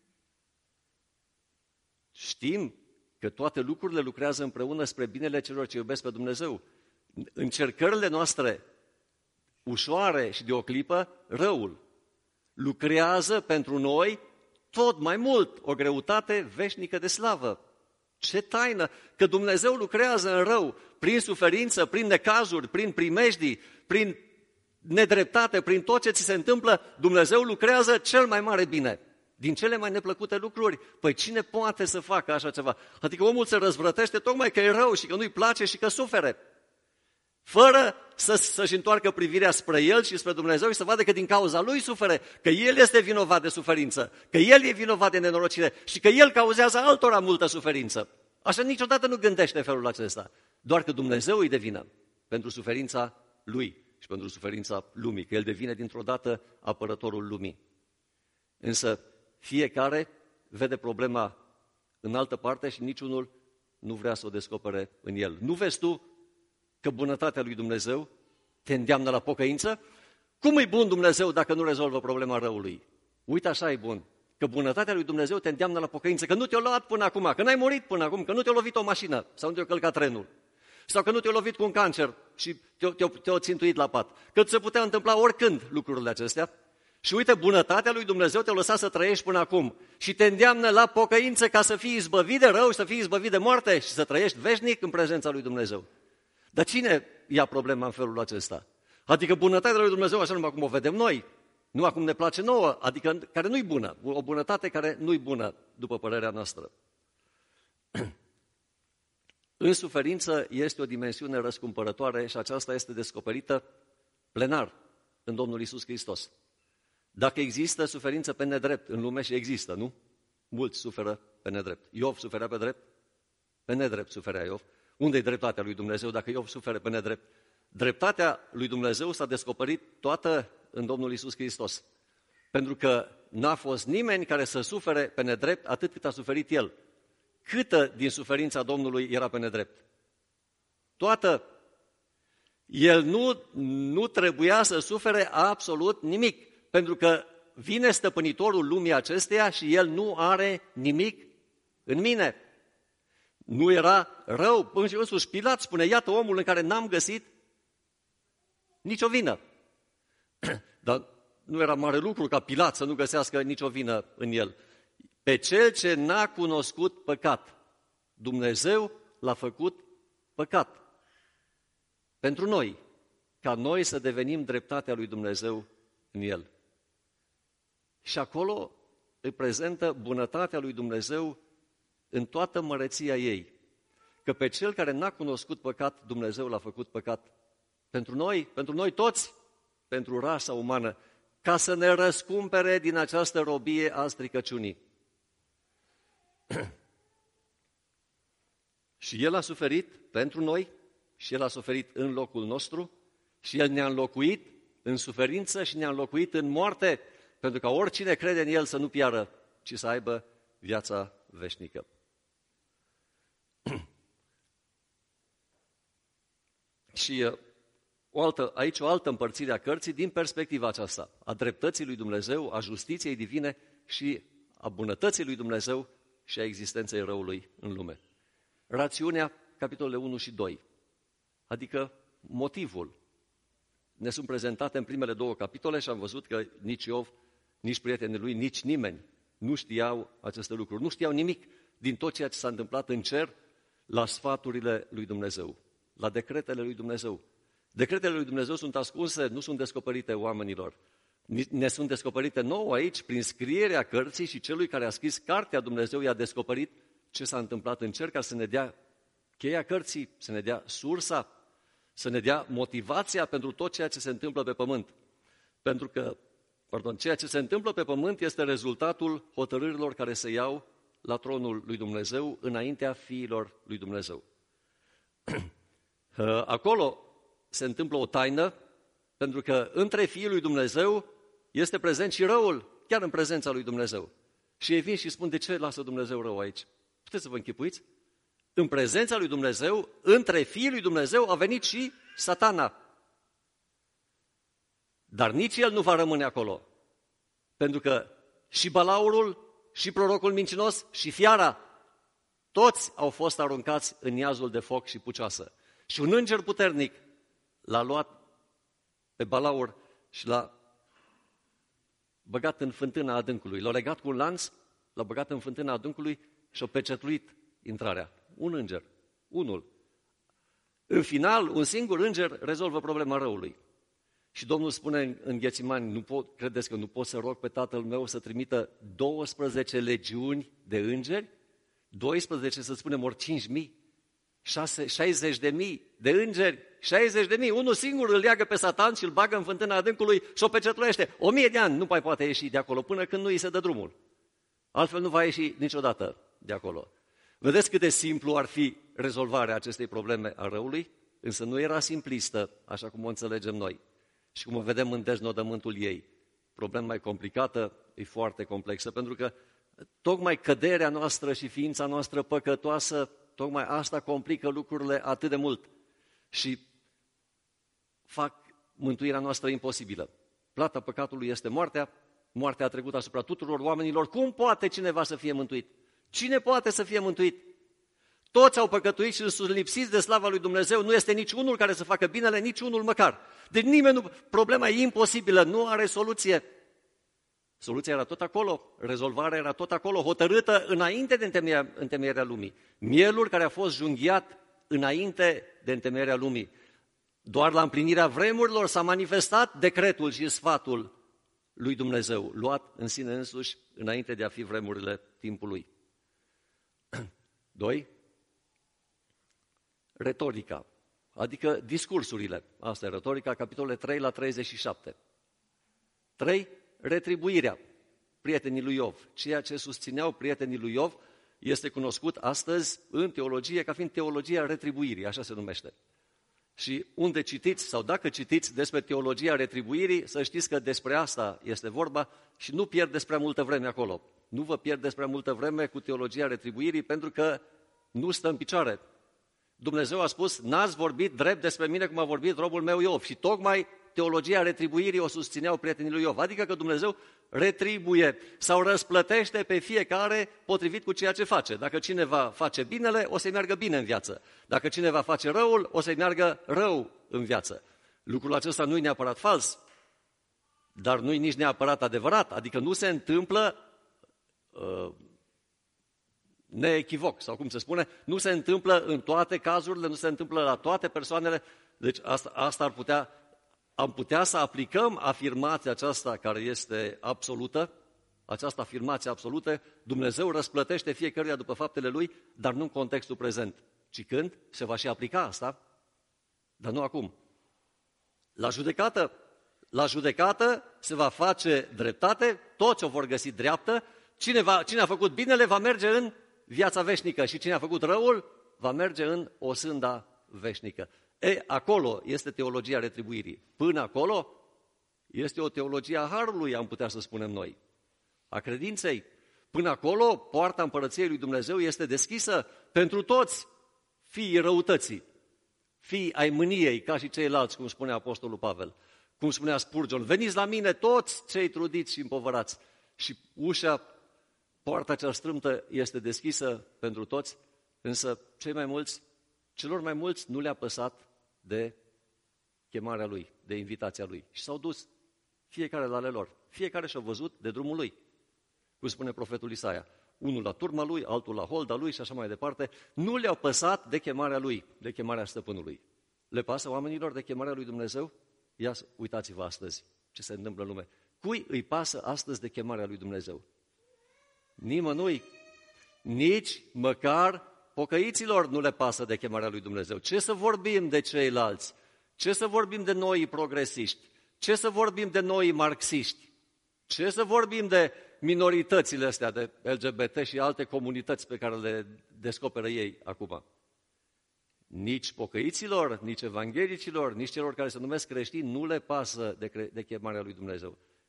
Știm că toate lucrurile lucrează împreună spre binele celor ce iubesc pe Dumnezeu. Încercările noastre ușoare și de o clipă, răul lucrează pentru noi tot mai mult o greutate veșnică de slavă. Ce taină! Că Dumnezeu lucrează în rău, prin suferință, prin necazuri, prin primejdii, prin nedreptate, prin tot ce ți se întâmplă, Dumnezeu lucrează cel mai mare bine. Din cele mai neplăcute lucruri. Păi cine poate să facă așa ceva? Adică omul se răzvrătește tocmai că e rău și că nu-i place și că sufere. Fără să, să-și întoarcă privirea spre el și spre Dumnezeu și să vadă că din cauza lui sufere, că el este vinovat de suferință, că el e vinovat de nenorocire și că el cauzează altora multă suferință. Așa niciodată nu gândește în felul acesta. Doar că Dumnezeu îi devină pentru suferința lui și pentru suferința lumii, că el devine dintr-o dată apărătorul lumii. Însă fiecare vede problema în altă parte și niciunul nu vrea să o descopere în el. Nu vezi tu că bunătatea lui Dumnezeu te îndeamnă la pocăință? Cum e bun Dumnezeu dacă nu rezolvă problema răului? Uite, așa e bun, că bunătatea lui Dumnezeu te îndeamnă la pocăință, că nu te-a luat până acum, că n-ai murit până acum, că nu te-a lovit o mașină sau nu te-a călcat trenul, sau că nu te-a lovit cu un cancer și te-a, te-a, te-a țintuit la pat, că ți se putea întâmpla oricând lucrurile acestea. Și uite, bunătatea lui Dumnezeu te-a lăsat să trăiești până acum și te îndeamnă la pocăință ca să fii izbăvit de rău și să fii izbăvit de moarte și să trăiești veșnic în prezența lui Dumnezeu. Dar cine ia problema în felul acesta? Adică bunătatea lui Dumnezeu așa numai cum o vedem noi, nu acum ne place nouă, adică care nu-i bună, o bunătate care nu-i bună, după părerea noastră. În suferință este o dimensiune răscumpărătoare și aceasta este descoperită plenar în Domnul Iisus Hristos. Dacă există suferință pe nedrept în lume, și există, nu? Mulți suferă pe nedrept. Iov suferea pe drept? Pe nedrept suferea Iov. Unde e dreptatea lui Dumnezeu dacă Iov suferă pe nedrept? Dreptatea lui Dumnezeu s-a descoperit toată în Domnul Iisus Hristos. Pentru că n-a fost nimeni care să sufere pe nedrept atât cât a suferit El. Câtă din suferința Domnului era pe nedrept? Toată. El nu, nu trebuia să sufere absolut nimic, pentru că vine stăpânitorul lumii acesteia și El nu are nimic în mine. Nu era rău. Însuși Pilat spune, iată omul în care n-am găsit nicio vină. Dar nu era mare lucru ca Pilat să nu găsească nicio vină în el. Pe cel ce n-a cunoscut păcat, Dumnezeu l-a făcut păcat. Pentru noi, ca noi să devenim dreptatea lui Dumnezeu în el. Și acolo îi prezentă bunătatea lui Dumnezeu în toată măreția ei. Că pe cel care n-a cunoscut păcat, Dumnezeu l-a făcut păcat. Pentru noi, pentru noi toți, pentru rasa umană, ca să ne răscumpere din această robie a stricăciunii. Și El a suferit pentru noi, și El a suferit în locul nostru, și El ne-a înlocuit în suferință și ne-a înlocuit în moarte, pentru ca oricine crede în El să nu piară, ci să aibă viața veșnică. Și o altă, aici o altă împărțire a cărții din perspectiva aceasta, a dreptății lui Dumnezeu, a justiției divine și a bunătății lui Dumnezeu și a existenței răului în lume. Rațiunea, capitolele unu și doi, adică motivul. Ne sunt prezentate în primele două capitole și am văzut că nici Iov, nici prietenii lui, nici nimeni nu știau aceste lucruri. Nu știau nimic din tot ceea ce s-a întâmplat în cer la sfaturile lui Dumnezeu, la decretele lui Dumnezeu. Decretele lui Dumnezeu sunt ascunse, nu sunt descoperite oamenilor. Ne sunt descoperite nouă aici prin scrierea cărții și celui care a scris cartea Dumnezeu i-a descoperit ce s-a întâmplat în cer ca să ne dea cheia cărții, să ne dea sursa, să ne dea motivația pentru tot ceea ce se întâmplă pe pământ. Pentru că, pardon, ceea ce se întâmplă pe pământ este rezultatul hotărârilor care se iau la tronul lui Dumnezeu înaintea fiilor lui Dumnezeu. Acolo se întâmplă o taină, pentru că între fiii lui Dumnezeu este prezent și răul, chiar în prezența lui Dumnezeu. Și ei vin și spun, de ce lasă Dumnezeu rău aici? Puteți să vă închipuiți? În prezența lui Dumnezeu, între fiii lui Dumnezeu, a venit și Satana. Dar nici el nu va rămâne acolo. Pentru că și balaurul, și prorocul mincinos, și fiara, toți au fost aruncați în iazul de foc și pucioasă. Și un înger puternic l-a luat pe balaur și l-a băgat în fântâna adâncului. L-a legat cu un lanț, l-a băgat în fântâna adâncului și a pecetluit intrarea. Un înger, unul. În final, un singur înger rezolvă problema răului. Și Domnul spune în Ghețimani, nu pot, credeți că nu pot să rog pe Tatăl meu să trimită douăsprezece legiuni de îngeri? doisprezece, să spunem, ori cinci mii? șaizeci de mii de îngeri? șaizeci de mii? Unul singur îl leagă pe Satan și îl bagă în fântâna adâncului și o pecetluiește. O mie de ani nu mai poate ieși de acolo până când nu îi se dă drumul. Altfel nu va ieși niciodată de acolo. Vedeți cât de simplu ar fi rezolvarea acestei probleme a răului? Însă nu era simplistă, așa cum o înțelegem noi. Și cum o vedem în deznodământul ei. Problema e complicată, e foarte complexă, pentru că tocmai căderea noastră și ființa noastră păcătoasă, tocmai asta complică lucrurile atât de mult și fac mântuirea noastră imposibilă. Plata păcatului este moartea, moartea a trecut asupra tuturor oamenilor. Cum poate cineva să fie mântuit? Cine poate să fie mântuit? Toți au păcătuit și sunt lipsiți de slava lui Dumnezeu, nu este nici unul care să facă binele, nici unul măcar. Deci nimeni nu, problema e imposibilă, nu are soluție. Soluția era tot acolo, rezolvarea era tot acolo, hotărâtă înainte de întemeierea, întemeierea lumii. Mielul care a fost junghiat înainte de întemeierea lumii. Doar la împlinirea vremurilor s-a manifestat decretul și sfatul lui Dumnezeu, luat în sine însuși înainte de a fi vremurile timpului. Doi. Retorica, adică discursurile. Asta e retorica, capitolele trei la treizeci și șapte. Trei. Retribuirea. Prietenii lui Iov. Ceea ce susțineau prietenii lui Iov este cunoscut astăzi în teologie ca fiind teologia retribuirii, așa se numește. Și unde citiți, sau dacă citiți despre teologia retribuirii, să știți că despre asta este vorba și nu pierdeți prea multă vreme acolo. Nu vă pierdeți prea multă vreme cu teologia retribuirii, pentru că nu stă în picioare. Dumnezeu a spus, n-ați vorbit drept despre mine cum a vorbit robul meu Iov. Și tocmai teologia retribuirii o susțineau prietenii lui Iov. Adică că Dumnezeu retribuie sau răsplătește pe fiecare potrivit cu ceea ce face. Dacă cineva face binele, o să-i meargă bine în viață. Dacă cineva face răul, o să-i meargă rău în viață. Lucrul acesta nu e neapărat fals, dar nu e nici neapărat adevărat. Adică nu se întâmplă uh, neechivoc, sau cum se spune, nu se întâmplă în toate cazurile, nu se întâmplă la toate persoanele. Deci asta, asta ar putea, am putea să aplicăm afirmația aceasta care este absolută, această afirmație absolută, Dumnezeu răsplătește fiecăruia după faptele lui, dar nu în contextul prezent, ci când se va și aplica asta, dar nu acum. La judecată, la judecată se va face dreptate, toți o vor găsi dreaptă, cine, va, cine a făcut binele va merge în viața veșnică și cine a făcut răul va merge în osânda veșnică. E, acolo este teologia retribuirii. Până acolo este o teologie a harului, am putea să spunem noi, a credinței. Până acolo, poarta împărăției lui Dumnezeu este deschisă pentru toți fiii răutății, fiii ai mâniei, ca și ceilalți, cum spune Apostolul Pavel, cum spunea Spurgeon, veniți la mine toți cei trudiți și împovărați. Și ușa, poarta cea strâmtă este deschisă pentru toți, însă cei mai mulți, celor mai mulți nu le-a păsat de chemarea lui, de invitația lui. Și s-au dus fiecare la ale lor. Fiecare și-a văzut de drumul lui. Cum spune profetul Isaia. Unul la turma lui, altul la holda lui și așa mai departe. Nu le-au păsat de chemarea lui, de chemarea stăpânului. Le pasă oamenilor de chemarea lui Dumnezeu? Ia uitați-vă astăzi ce se întâmplă în lume. Cui îi pasă astăzi de chemarea lui Dumnezeu? Nimănui. Nici măcar pocăiților nu le pasă de chemarea lui Dumnezeu. Ce să vorbim de ceilalți? Ce să vorbim de noi progresiști? Ce să vorbim de noi marxiști? Ce să vorbim de minoritățile astea de L G B T și alte comunități pe care le descoperă ei acum? Nici pocăiților, nici evanghelicilor, nici celor care se numesc creștini nu le pasă de, cre- de chemarea lui Dumnezeu.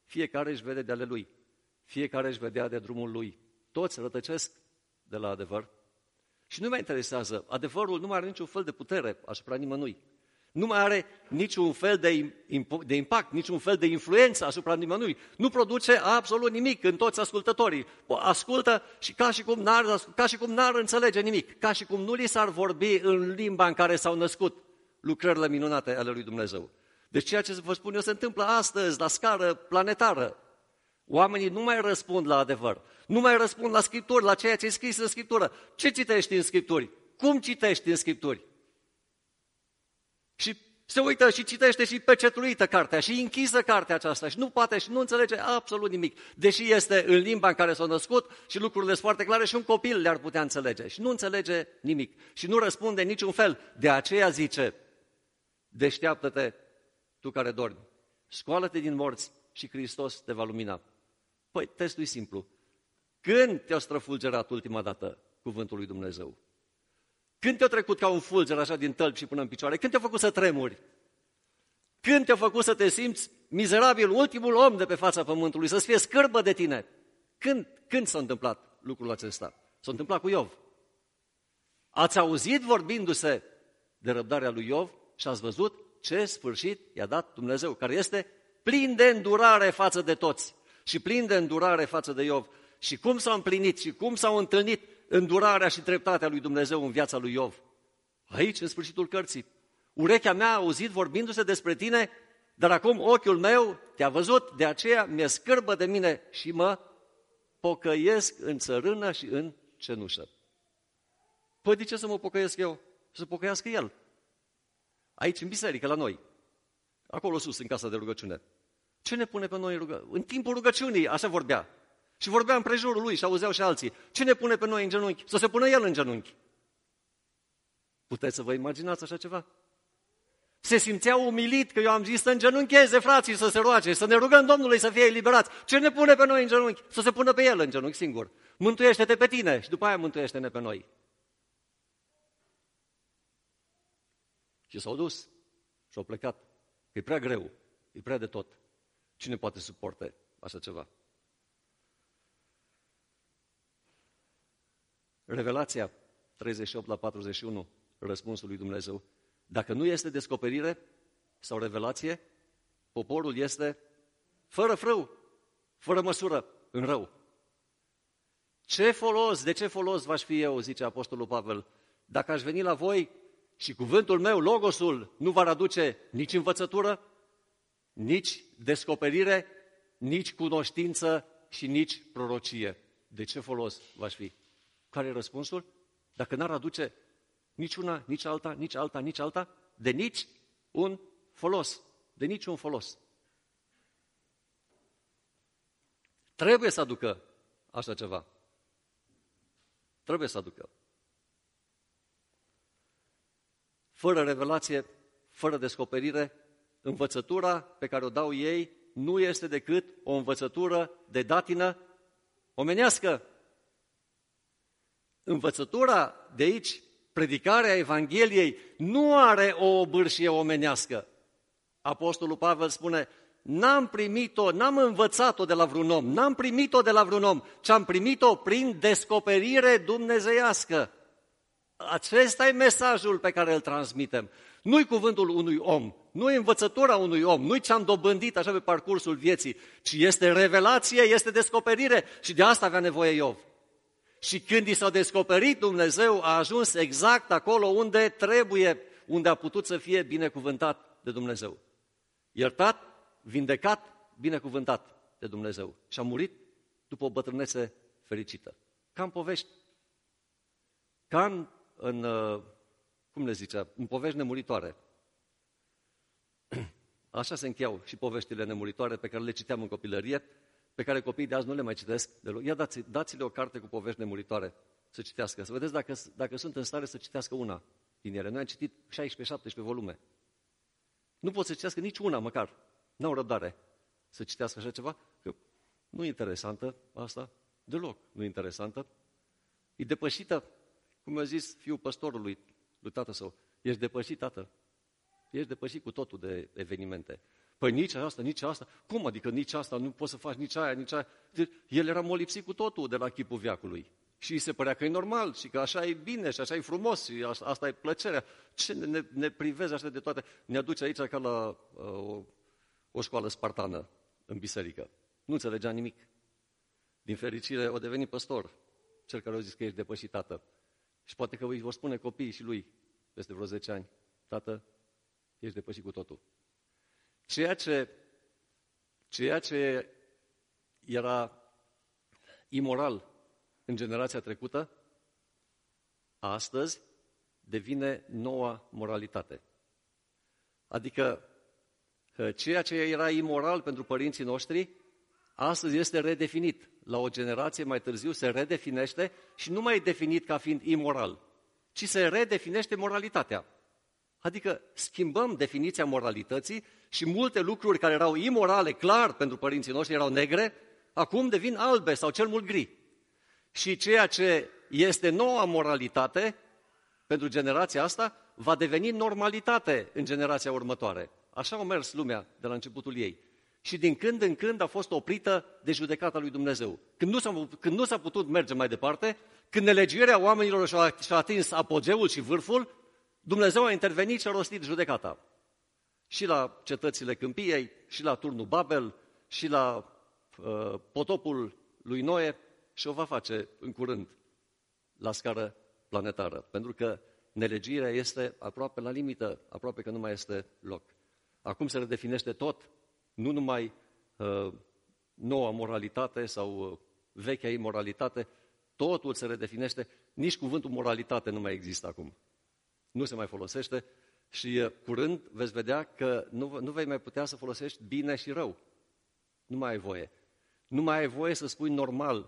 Fiecare își vede de ale lui. Fiecare își vedea de drumul lui. Toți rătăcesc de la adevăr. Și nu mai interesează. Adevărul nu mai are niciun fel de putere asupra nimănui. Nu mai are niciun fel de, de impact, niciun fel de influență asupra nimănui. Nu produce absolut nimic în toți ascultătorii. Ascultă și ca și cum n-ar, ca și cum n-ar înțelege nimic. Ca și cum nu li s-ar vorbi în limba în care s-au născut lucrările minunate ale lui Dumnezeu. Deci ceea ce vă spun eu se întâmplă astăzi, la scară planetară. Oamenii nu mai răspund la adevăr. Nu mai răspund la Scripturi, la ceea ce e scris în Scriptură. Ce citești în Scripturi? Cum citești în Scripturi? Și se uită și citește și pecetluită cartea și închisă cartea aceasta și nu poate și nu înțelege absolut nimic. Deși este în limba în care s-a născut și lucrurile sunt foarte clare și un copil le-ar putea înțelege. Și nu înțelege nimic și nu răspunde în niciun fel. De aceea zice, deșteaptă-te tu care dormi, scoală-te din morți și Hristos te va lumina. Păi, testul e simplu. Când te-a străfulgerat ultima dată cuvântul lui Dumnezeu? Când te-a trecut ca un fulger așa din tălpi și până în picioare? Când te-a făcut să tremuri? Când te-a făcut să te simți mizerabil, ultimul om de pe fața pământului, să-ți fie scârbă de tine? Când, când s-a întâmplat lucrul acesta? S-a întâmplat cu Iov. Ați auzit vorbindu-se de răbdarea lui Iov și ați văzut ce sfârșit i-a dat Dumnezeu, care este plin de îndurare față de toți și plin de îndurare față de Iov. Și cum s-a împlinit și cum s-au întâlnit îndurarea și dreptatea lui Dumnezeu în viața lui Iov. Aici, în sfârșitul cărții. Urechea mea a auzit vorbindu-se despre tine, dar acum ochiul meu te-a văzut, de aceea mi-e scârbă de mine și mă pocăiesc în țărână și în cenușă. Păi de ce să mă pocăiesc eu? Să pocăiască el. Aici, în biserică, la noi. Acolo sus, în casa de rugăciune. Ce ne pune pe noi în rugăciune? În timpul rugăciunii, așa vorbea. Și vorbea împrejurul lui și auzeau și alții. Ce ne pune pe noi în genunchi? Să se pună el în genunchi. Puteți să vă imaginați așa ceva? Se simțea umilit că eu am zis să îngenuncheze frații să se roage, să ne rugăm Domnului să fie eliberați. Ce ne pune pe noi în genunchi? Să se pună pe el în genunchi singur. Mântuiește-te pe tine și după aia mântuiește-ne pe noi. Și s-au dus și au plecat. E prea greu, e prea de tot. Cine poate suporte așa ceva? Revelația treizeci și opt la patruzeci și unu, răspunsul lui Dumnezeu. Dacă nu este descoperire sau revelație, poporul este fără frâu, fără măsură, în rău. Ce folos, de ce folos v-aș fi eu, zice Apostolul Pavel, dacă aș veni la voi și cuvântul meu, logosul, nu va aduce nici învățătură, nici descoperire, nici cunoștință și nici prorocie. De ce folos v-aș fi? Care e răspunsul? Dacă n-ar aduce nici una, nici alta, nici alta, nici alta, de nici un folos. De nici un folos. Trebuie să aducă așa ceva. Trebuie să aducă. Fără revelație, fără descoperire, învățătura pe care o dau ei nu este decât o învățătură de datină omenească. Învățătura de aici, predicarea Evangheliei, nu are o obârșie omenească. Apostolul Pavel spune, n-am primit-o, n-am învățat-o de la vreun om, n-am primit-o de la vreun om, ci am primit-o prin descoperire dumnezeiască. Acesta e mesajul pe care îl transmitem. Nu-i cuvântul unui om, nu-i învățătura unui om, nu-i ce am dobândit așa pe parcursul vieții, ci este revelație, este descoperire și de asta avea nevoie Iov. Și când i s-a descoperit Dumnezeu, a ajuns exact acolo unde trebuie, unde a putut să fie binecuvântat de Dumnezeu. Iertat, vindecat, binecuvântat de Dumnezeu. Și a murit după o bătrânețe fericită. Ca în povești. Ca în, în cum le zicea, în povești nemuritoare. Așa se încheiau și poveștile nemuritoare pe care le citeam în copilărie, pe care copiii de azi nu le mai citesc deloc. Ia dați, dați-le o carte cu povești nemuritoare să citească, să vedeți dacă, dacă sunt în stare să citească una din ele. Noi am citit șaisprezece șaptesprezece volume. Nu pot să citească nici una măcar. N-au răbdare să citească așa ceva, că nu e interesantă asta, deloc nu e interesantă. E depășită, cum a zis fiul păstorului, lui tată său, ești depășit, tată. Ești depășit cu totul de evenimente. Păi nici asta, nici asta. Cum adică nici asta, nu poți să faci nici aia, nici aia? El era molipsit cu totul de la chipul veacului. Și îi se părea că e normal și că așa e bine și așa e frumos și asta e plăcerea. Ce ne, ne privezi așa de toate? Ne aduce aici ca la uh, o, o școală spartană în biserică. Nu înțelegea nimic. Din fericire, o deveni păstor, cel care a zis că ești depășit, tată. Și poate că îi vor spune copiii și lui, peste vreo zece ani, tată, ești depășit cu totul. Ceea ce, ceea ce era imoral în generația trecută, astăzi devine noua moralitate. Adică ceea ce era imoral pentru părinții noștri, astăzi este redefinit. La o generație mai târziu se redefinește și nu mai e definit ca fiind imoral, ci se redefinește moralitatea. Adică schimbăm definiția moralității și multe lucruri care erau imorale, clar, pentru părinții noștri, erau negre, acum devin albe sau cel mult gri. Și ceea ce este noua moralitate pentru generația asta va deveni normalitate în generația următoare. Așa a mers lumea de la începutul ei. Și din când în când a fost oprită de judecata lui Dumnezeu. Când nu s-a, când nu s-a putut merge mai departe, când nelegiuirea oamenilor și-a, și-a atins apogeul și vârful, Dumnezeu a intervenit și a rostit judecata. Și la cetățile câmpiei, și la turnul Babel, și la uh, potopul lui Noe, și o va face în curând la scară planetară. Pentru că nelegiuirea este aproape la limită, aproape că nu mai este loc. Acum se redefinește tot, nu numai uh, noua moralitate sau uh, vechea imoralitate, totul se redefinește, nici cuvântul moralitate nu mai există acum. Nu se mai folosește și uh, curând veți vedea că nu, nu vei mai putea să folosești bine și rău. Nu mai ai voie. Nu mai ai voie să spui normal.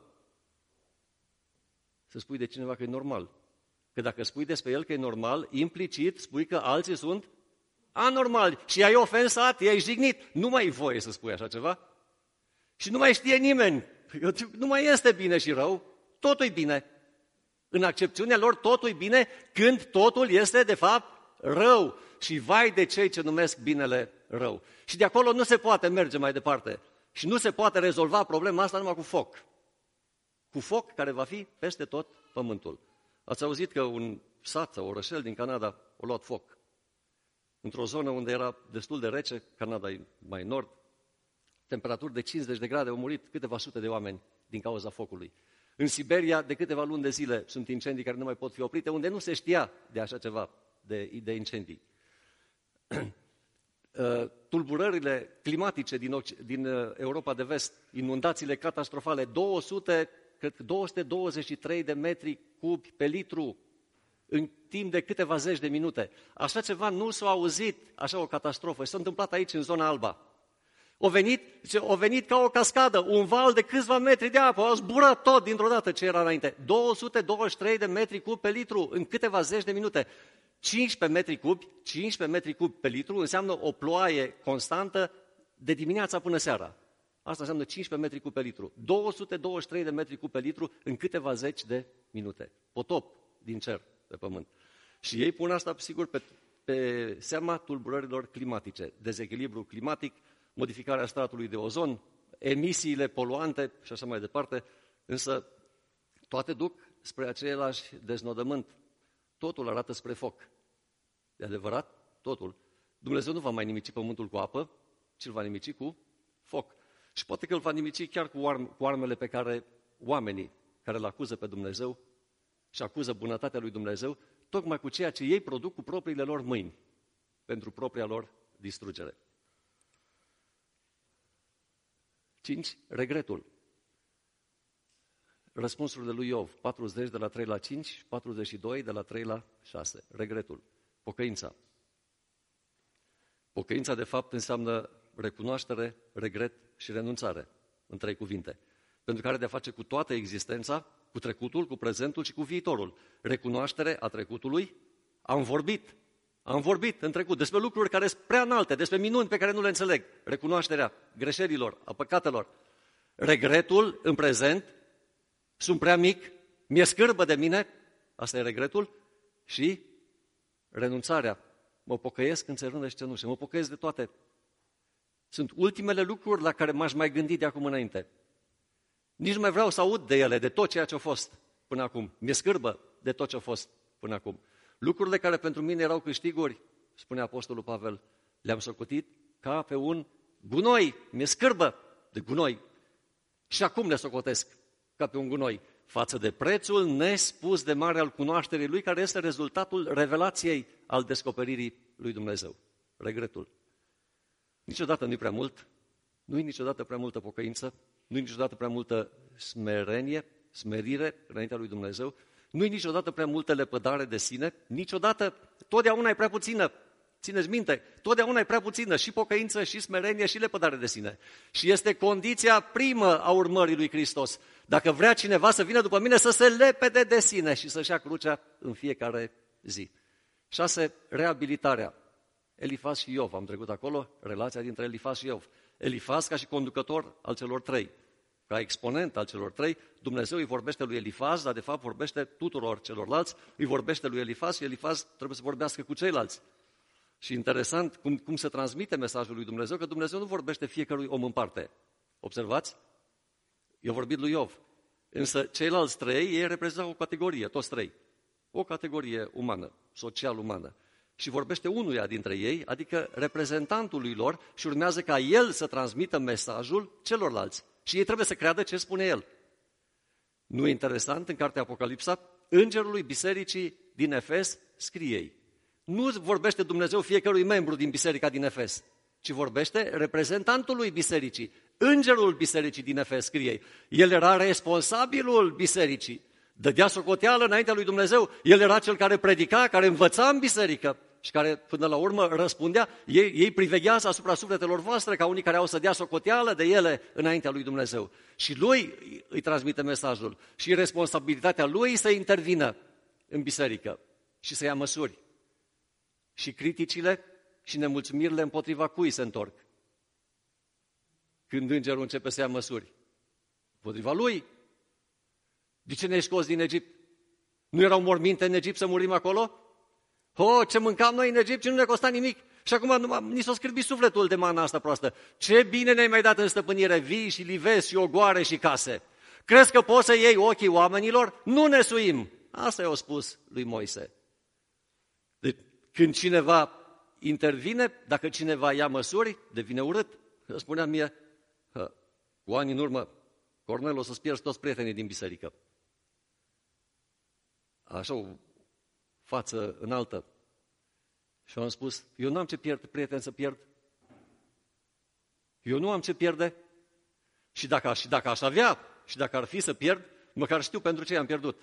Să spui de cineva că e normal. Că dacă spui despre el că e normal, implicit spui că alții sunt anormali și i-ai ofensat, i-ai jignit. Nu mai ai voie să spui așa ceva. Și nu mai știe nimeni. Nu mai este bine și rău. Totul e bine. În accepțiunea lor totul e bine când totul este de fapt rău. Și vai de cei ce numesc binele rău. Și de acolo nu se poate merge mai departe. Și nu se poate rezolva problema asta numai cu foc. Cu foc care va fi peste tot pământul. Ați auzit că un sat sau orășel din Canada a luat foc. Într-o zonă unde era destul de rece, Canada e mai nord, temperaturi de cincizeci de grade, au murit câteva sute de oameni din cauza focului. În Siberia, de câteva luni de zile, sunt incendii care nu mai pot fi oprite, unde nu se știa de așa ceva, de, de incendii. Tulburările climatice din, din Europa de Vest, inundațiile catastrofale, două sute, cred că două sute douăzeci și trei de metri cubi pe litru în timp de câteva zeci de minute. Așa ceva nu s-a auzit, așa o catastrofă. Și s-a întâmplat aici, în zona Alba. O venit, o venit ca o cascadă, un val de câțiva metri de apă, a zburat tot dintr-o dată ce era înainte. două sute douăzeci și trei de metri cubi pe litru în câteva zeci de minute. cincisprezece metri cubi, cincisprezece metri cubi pe litru înseamnă o ploaie constantă de dimineața până seara. Asta înseamnă cincisprezece metri cubi pe litru. două sute douăzeci și trei de metri cubi pe litru în câteva zeci de minute. Potop din cer pe pământ. Și ei pun asta, sigur, pe, pe seama tulburărilor climatice. Dezechilibru climatic, modificarea stratului de ozon, emisiile poluante și așa mai departe, însă toate duc spre același deznodământ. Totul arată spre foc. E adevărat? Totul. Dumnezeu nu va mai nimici pământul cu apă, ci îl va nimici cu foc. Și poate că îl va nimici chiar cu, arm, cu armele pe care oamenii care îl acuză pe Dumnezeu și acuză bunătatea lui Dumnezeu, tocmai cu ceea ce ei produc cu propriile lor mâini, pentru propria lor distrugere. cinci. Regretul. Răspunsurile lui Iov, patruzeci de la trei la cinci și patruzeci și doi de la trei la șase. Regretul. Pocăința. Pocăința, de fapt, înseamnă recunoaștere, regret și renunțare, în trei cuvinte, pentru că are de-a face cu toată existența, cu trecutul, cu prezentul și cu viitorul. Recunoaștere a trecutului, am vorbit, am vorbit în trecut despre lucruri care sunt prea înalte, despre minuni pe care nu le înțeleg. Recunoașterea greșelilor, a păcatelor. Regretul în prezent, sunt prea mic, mi-e scârbă de mine, asta e regretul, și renunțarea. Mă pocăiesc în țărână și cenușă, mă pocăiesc de toate Sunt ultimele lucruri la care m-aș mai gândi de acum înainte. Nici nu mai vreau să aud de ele, de tot ceea ce a fost până acum. Mi-e scârbă de tot ce a fost până acum. Lucrurile care pentru mine erau câștiguri, spune Apostolul Pavel, le-am socotit ca pe un gunoi. Mi-e scârbă de gunoi. Și acum le socotesc ca pe un gunoi, față de prețul nespus de mare al cunoașterii Lui, care este rezultatul revelației al descoperirii Lui Dumnezeu. Regretul. Niciodată nu-i prea mult, nu-i niciodată prea multă pocăință, nu-i niciodată prea multă smerenie, smerire înaintea Lui Dumnezeu, nu-i niciodată prea multă lepădare de sine, niciodată, totdeauna e prea puțină. Țineți minte, totdeauna e prea puțină și pocăință, și smerenie, și lepădare de sine. Și este condiția primă a urmării lui Hristos. Dacă vrea cineva să vină după mine, să se lepede de sine și să-și ia crucea în fiecare zi. Șase, reabilitarea. Elifaz și Iov, am trecut acolo, relația dintre Elifaz și Iov. Elifaz ca și conducător al celor trei, ca exponent al celor trei, Dumnezeu îi vorbește lui Elifaz, dar de fapt vorbește tuturor celorlalți, îi vorbește lui Elifaz și Elifaz trebuie să vorbească cu ceilalți. Și interesant cum, cum se transmite mesajul lui Dumnezeu, că Dumnezeu nu vorbește fiecărui om în parte. Observați? I-a vorbit lui Iov. Însă ceilalți trei, ei reprezintă o categorie, toți trei. O categorie umană, social-umană. Și vorbește unuia dintre ei, adică reprezentantului lor, și urmează ca el să transmită mesajul celorlalți. Și ei trebuie să creadă ce spune el. Nu e interesant, în cartea Apocalipsa, îngerului bisericii din Efes scrie ei. Nu vorbește Dumnezeu fiecărui membru din biserica din Efes, ci vorbește reprezentantului bisericii, îngerul bisericii din Efes, scrie ei. El era responsabilul bisericii, dădea socoteală înaintea lui Dumnezeu, el era cel care predica, care învăța în biserică și care până la urmă răspundea. Ei, ei priveghează asupra sufletelor voastre ca unii care au să dea socoteală de ele înaintea lui Dumnezeu. Și lui îi transmite mesajul și responsabilitatea lui să intervină în biserică și să ia măsuri. Și criticile și nemulțumirile împotriva cui se întorc? Când îngerul începe să ia măsuri? Împotriva lui. De ce ne-ai scos din Egipt? Nu erau morminte în Egipt să murim acolo? Oh, ce mâncam noi în Egipt și nu ne costa nimic. Și acum nu, ni s-a scârbit sufletul de mana asta proastă. Ce bine ne-ai mai dat în stăpânire, vii și livezi și ogoare și case. Crezi că poți să iei ochii oamenilor? Nu ne suim. Asta i-a spus lui Moise. Deci, când cineva intervine, dacă cineva ia măsuri, devine urât. Spunea mie, cu ani în urmă, Cornel, o să-ți pierzi toți prietenii din biserică. Așa, o față înaltă. Și am spus, eu nu am ce pierd, prieten, să pierd. Eu nu am ce pierde. Și dacă, și dacă aș avea, și dacă ar fi să pierd, măcar știu pentru ce am pierdut.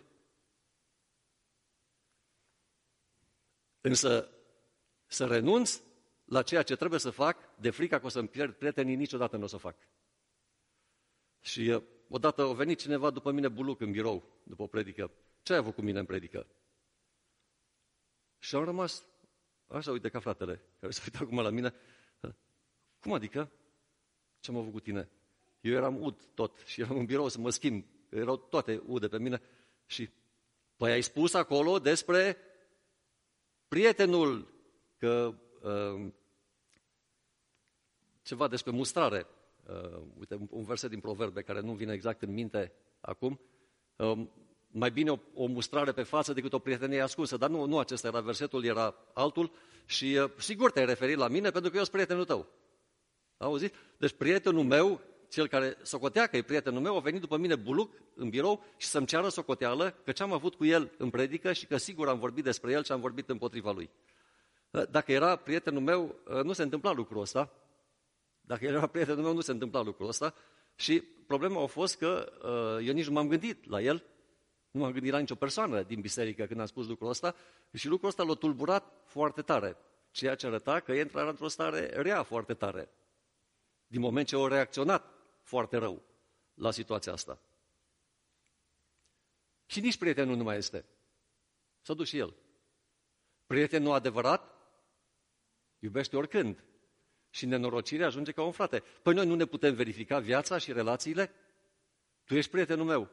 Însă să renunț la ceea ce trebuie să fac, de frica că o să-mi pierd prietenii, niciodată nu o să fac. Și odată a venit cineva după mine buluc în birou, după o predică. Ce ai avut cu mine în predică? Și am rămas, așa, uite, ca fratele, care se uită acum la mine. Cum adică? Ce am avut cu tine? Eu eram ud tot și eram în birou să mă schimb. Erau toate ude pe mine. Și, păi ai spus acolo despre prietenul, că uh, ceva despre mustrare. Uh, uite, un, un verset din Proverbe care nu vine exact în minte acum. Uh, mai bine o, o mustrare pe față decât o prietenie ascunsă. Dar nu, nu acesta era versetul, era altul. Și uh, sigur te-ai referit la mine pentru că eu sunt prietenul tău. Auzi? Deci prietenul meu, cel care socotea că e prietenul meu, a venit după mine buluc în birou și să-mi ceară socoteală că ce am avut cu el în predică și că sigur am vorbit despre el și am vorbit împotriva lui. Dacă era prietenul meu, nu se întâmpla lucrul ăsta. Dacă el era prietenul meu, nu se întâmpla lucrul ăsta. Și problema a fost că eu nici nu m-am gândit la el, nu m-am gândit la nicio persoană din biserică când am spus lucrul ăsta și lucrul ăsta l-a tulburat foarte tare, ceea ce arăta că e intrat într-o stare rea foarte tare, din moment ce a reacționat foarte rău la situația asta. Și nici prietenul nu mai este. S-a dus și el. Prietenul adevărat iubește oricând. Și nenorocirea ajunge ca un frate. Păi noi nu ne putem verifica viața și relațiile? Tu ești prietenul meu.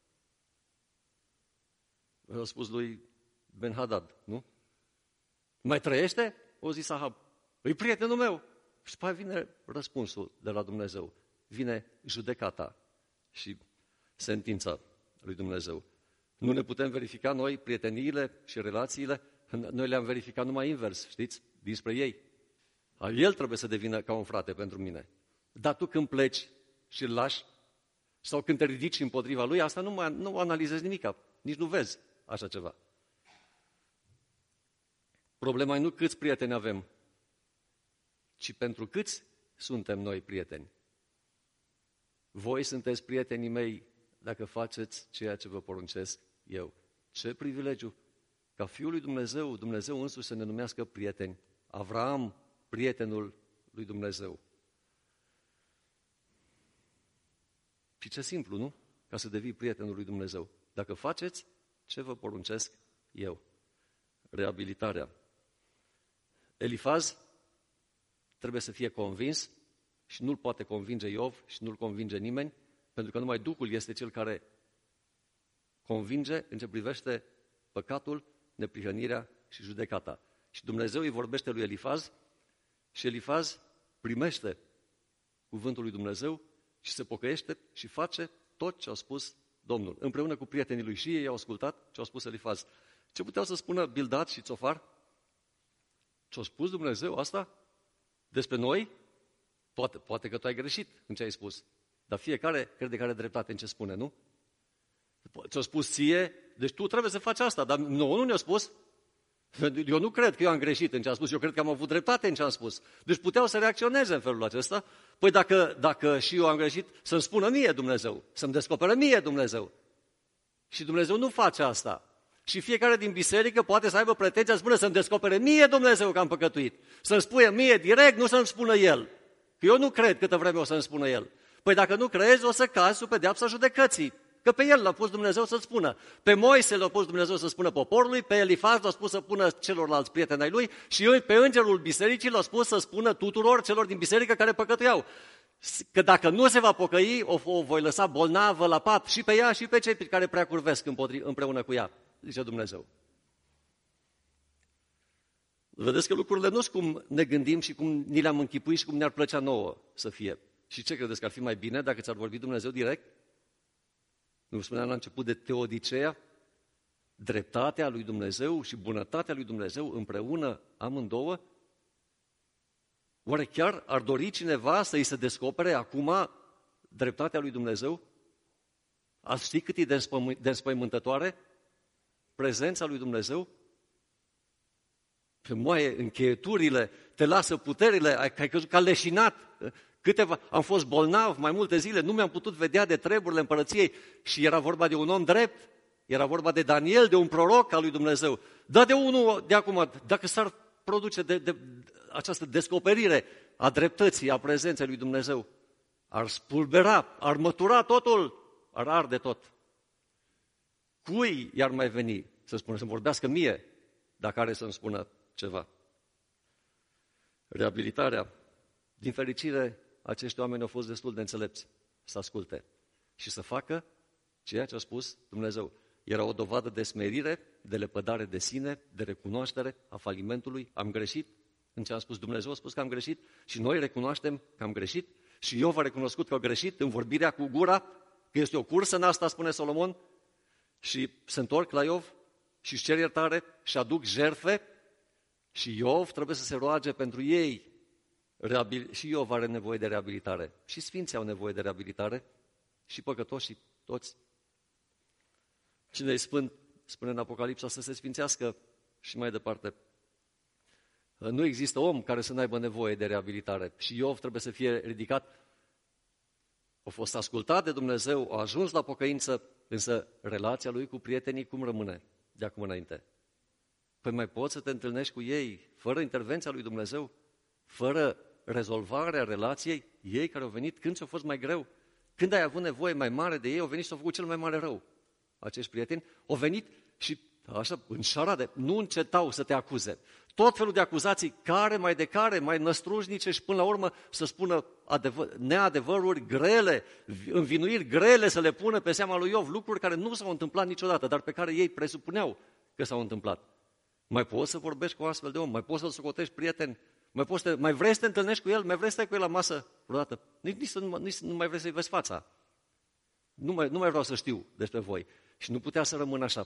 A spus lui Ben-Hadad, nu? Mai trăiește? O zis Ahab. E prietenul meu. Și după aceea vine răspunsul de la Dumnezeu. Vine judecata și sentința lui Dumnezeu. Nu ne putem verifica noi prieteniile și relațiile, noi le-am verificat numai invers, știți, dinspre ei. El trebuie să devină ca un frate pentru mine. Dar tu când pleci și îl lași, sau când te ridici împotriva lui, asta nu, mai, nu analizezi nimic, nici nu vezi așa ceva. Problema e nu câți prieteni avem, ci pentru câți suntem noi prieteni. Voi sunteți prietenii mei dacă faceți ceea ce vă poruncesc eu. Ce privilegiu ca Fiul lui Dumnezeu, Dumnezeu însuși să ne numească prieteni. Avraam, prietenul lui Dumnezeu. Și ce simplu, nu? Ca să devii prietenul lui Dumnezeu. Dacă faceți ce vă poruncesc eu. Reabilitarea. Elifaz trebuie să fie convins și nu-l poate convinge Iov și nu-l convinge nimeni, pentru că numai Duhul este cel care convinge în ce privește păcatul, neprihănirea și judecata. Și Dumnezeu îi vorbește lui Elifaz și Elifaz primește cuvântul lui Dumnezeu și se pocăiește și face tot ce a spus Domnul. Împreună cu prietenii lui și ei au ascultat ce a spus Elifaz. Ce puteau să spună Bildad și Țofar? Ce-a spus Dumnezeu asta? Despre noi? Poate, poate că tu ai greșit în ce ai spus. Dar fiecare crede că are dreptate în ce spune, nu? Ți-a spus ție, deci tu trebuie să faci asta, dar nouă nu ne-a spus. Eu nu cred că eu am greșit în ce am spus, eu cred că am avut dreptate în ce am spus. Deci puteau să reacționeze în felul acesta. Păi dacă, dacă și eu am greșit, să-mi spună mie Dumnezeu, să-mi descopere mie Dumnezeu. Și Dumnezeu nu face asta. Și fiecare din biserică poate să aibă pretenția să spună să-mi descopere mie Dumnezeu că am păcătuit. Să-mi spune mie direct, nu să-mi spună El. Că eu nu cred câtă vreme o să-mi spună El. Păi dacă nu crezi, o să cazi sub pedeapsa judecății. Că pe el l-a pus Dumnezeu să spună. Pe Moise l-a pus Dumnezeu să spună poporului, pe Elifaz l-a spus să spună celorlalți prieteni ai lui și pe îngerul bisericii l-a spus să spună tuturor celor din biserică care păcătuiau. Că dacă nu se va pocăi, o, o voi lăsa bolnavă la pat și pe ea și pe cei care prea curvesc împreună cu ea, zice Dumnezeu. Vedeți că lucrurile nu sunt cum ne gândim și cum ni le-am închipuit și cum ne-ar plăcea nouă să fie. Și ce credeți că ar fi mai bine dacă ți-ar vorbi Dumnezeu direct? Nu spuneam la început de teodiceea? Dreptatea lui Dumnezeu și bunătatea lui Dumnezeu împreună, amândouă? Oare chiar ar dori cineva să îi se descopere acum dreptatea lui Dumnezeu? Ați ști cât e de înspăimântătoare prezența lui Dumnezeu? Pe moaie, încheieturile, te lasă puterile, ai, ai căzut ca leșinat. Câteva, am fost bolnav mai multe zile, nu mi-am putut vedea de treburile împărăției și era vorba de un om drept, era vorba de Daniel, de un proroc al lui Dumnezeu. Dar de unul de acum, dacă s-ar produce de, de, această descoperire a dreptății, a prezenței lui Dumnezeu, ar spulbera, ar mătura totul, ar arde tot. Cui i-ar mai veni să spună, să-mi vorbească mie, dacă are să-mi spună ceva? Reabilitarea. Din fericire, acești oameni au fost destul de înțelepți să asculte și să facă ceea ce a spus Dumnezeu. Era o dovadă de smerire, de lepădare de sine, de recunoaștere a falimentului. Am greșit în ce a spus Dumnezeu, a spus că am greșit și noi recunoaștem că am greșit și Iov a recunoscut că a greșit în vorbirea cu gura, că este o cursă în asta, spune Solomon, și se întorc la Iov și își cer iertare și aduc jertfe și Iov trebuie să se roage pentru ei. Reabil... Și Iov are nevoie de reabilitare. Și sfinții au nevoie de reabilitare. Și păcătoșii, toți. Cine e sfânt, spune în Apocalipsa, să se sfințească și mai departe. Nu există om care să n-aibă nevoie de reabilitare. Și Iov trebuie să fie ridicat. A fost ascultat de Dumnezeu, a ajuns la pocăință, însă relația lui cu prietenii cum rămâne de acum înainte? Păi mai poți să te întâlnești cu ei fără intervenția lui Dumnezeu? Fără rezolvarea relației, ei care au venit, când ți-a fost mai greu, când ai avut nevoie mai mare de ei, au venit și au făcut cel mai mare rău. Acești prieteni au venit și așa, în șarade, nu încetau să te acuze. Tot felul de acuzații, care mai de care, mai năstrușnice și până la urmă să spună adevăr, neadevăruri grele, învinuiri grele să le pună pe seama lui Iov, lucruri care nu s-au întâmplat niciodată, dar pe care ei presupuneau că s-au întâmplat. Mai poți să vorbești cu astfel de om? Mai poți să-l socotești prieten? Mai, poți te, mai vrei să te întâlnești cu el? Mai vrei să stai cu el la masă vreodată? Nici, nici, nici, nici nu mai vrei să-i vezi fața. Nu mai, nu mai vreau să știu despre voi. Și nu putea să rămână așa.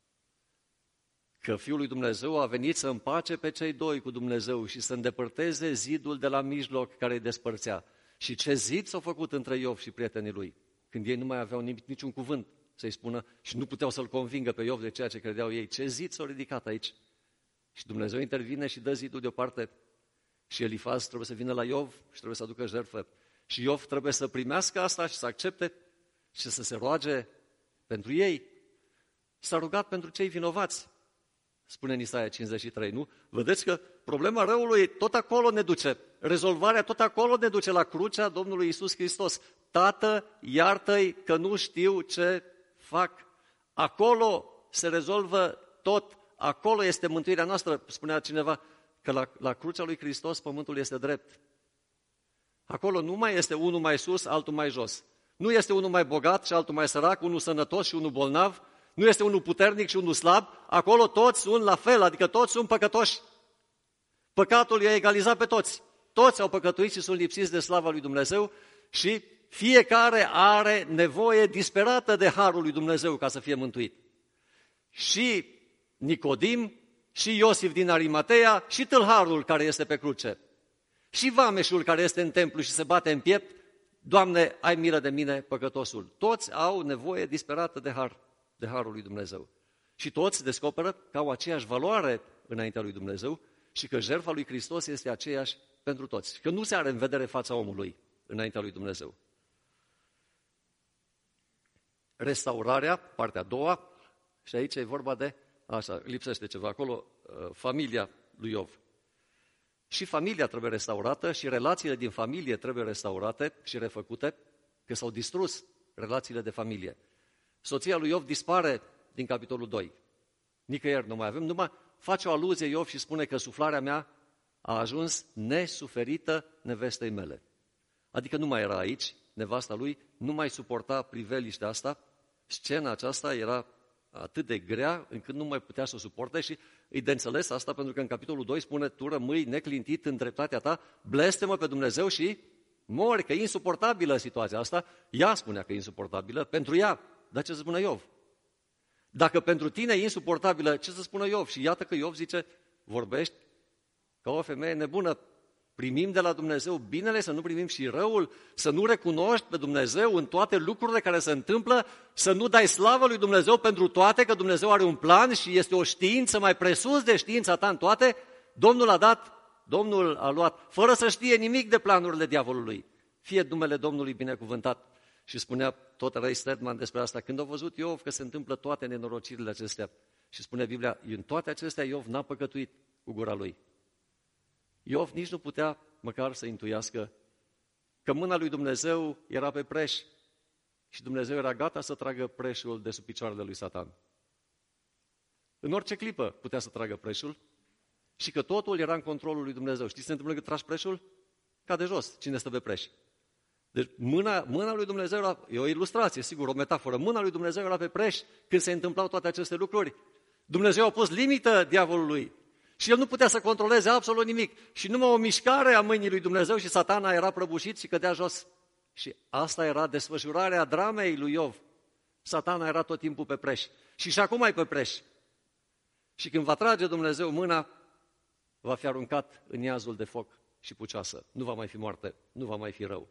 Că Fiul lui Dumnezeu a venit să împace pe cei doi cu Dumnezeu și să îndepărteze zidul de la mijloc care îi despărțea. Și ce zid s-a făcut între Iov și prietenii lui, când ei nu mai aveau nimic, niciun cuvânt să-i spună și nu puteau să-l convingă pe Iov de ceea ce credeau ei. Ce zid s-a ridicat aici? Și Dumnezeu intervine și dă zidul deoparte. Și Elifaz trebuie să vină la Iov și trebuie să aducă jertfă. Și Iov trebuie să primească asta și să accepte și să se roage pentru ei. S-a rugat pentru cei vinovați, spune în Isaia cincizeci și trei, nu? Vedeți că problema răului tot acolo ne duce. Rezolvarea tot acolo ne duce la crucea Domnului Iisus Hristos. Tată, iartă-i că nu știu ce fac. Acolo se rezolvă tot. Acolo este mântuirea noastră. Spunea cineva că la, la crucea lui Hristos pământul este drept. Acolo nu mai este unul mai sus, altul mai jos. Nu este unul mai bogat și altul mai sărac, unul sănătos și unul bolnav. Nu este unul puternic și unul slab. Acolo toți sunt la fel, adică toți sunt păcătoși. Păcatul i-a egalizat pe toți. Toți au păcătuit și sunt lipsiți de slava lui Dumnezeu și fiecare are nevoie disperată de harul lui Dumnezeu ca să fie mântuit. Și Nicodim, și Iosif din Arimatea, și tâlharul care este pe cruce, și vameșul care este în templu și se bate în piept, Doamne, ai milă de mine, păcătosul. Toți au nevoie disperată de har, de harul lui Dumnezeu. Și toți descoperă că au aceeași valoare înaintea lui Dumnezeu și că jertfa lui Hristos este aceeași pentru toți. Că nu se are în vedere fața omului înaintea lui Dumnezeu. Restaurarea, partea a doua, și aici e vorba de, așa, lipsește ceva acolo, familia lui Iov. Și familia trebuie restaurată și relațiile din familie trebuie restaurate și refăcute, că s-au distrus relațiile de familie. Soția lui Iov dispare din capitolul doi. Nicăieri nu mai avem, numai face o aluzie Iov și spune că suflarea mea a ajuns nesuferită nevestei mele. Adică nu mai era aici, nevasta lui nu mai suporta priveliștea asta, scena aceasta era atât de grea încât nu mai putea să o suporte și îi de înțeles asta pentru că în capitolul doi spune tu rămâi neclintit în dreptatea ta, blestemă pe Dumnezeu și mori, că e insuportabilă situația asta. Ea spunea că e insuportabilă pentru ea, dar ce să spună Iov? Dacă pentru tine e insuportabilă, ce să spună Iov? Și iată că Iov zice, vorbești ca o femeie nebună, primim de la Dumnezeu binele, să nu primim și răul, să nu recunoști pe Dumnezeu în toate lucrurile care se întâmplă, să nu dai slavă lui Dumnezeu pentru toate, că Dumnezeu are un plan și este o știință mai presus de știința ta în toate. Domnul a dat, Domnul a luat, fără să știe nimic de planurile diavolului. Fie numele Domnului binecuvântat. Și spunea tot Ray Stedman despre asta, când a văzut Iov că se întâmplă toate nenorocirile acestea. Și spune Biblia, în toate acestea Iov n-a păcătuit cu gura lui. Iov nici nu putea măcar să intuiască că mâna lui Dumnezeu era pe preș și Dumnezeu era gata să tragă preșul de sub picioarele lui Satan. În orice clipă putea să tragă preșul și că totul era în controlul lui Dumnezeu. Știți ce se întâmplă când tragi preșul? Cade jos cine stă pe preș. Deci mâna, mâna lui Dumnezeu era, e o ilustrație, sigur, o metaforă, mâna lui Dumnezeu era pe preș când se întâmplau toate aceste lucruri. Dumnezeu a pus limită diavolului și el nu putea să controleze absolut nimic. Și numai o mișcare a mâinii lui Dumnezeu și Satana era prăbușit și cădea jos. Și asta era desfășurarea dramei lui Iov. Satana era tot timpul pe preș. Și și acum e pe preș. Și când va trage Dumnezeu mâna, va fi aruncat în iazul de foc și pucioasă. Nu va mai fi moarte, nu va mai fi rău.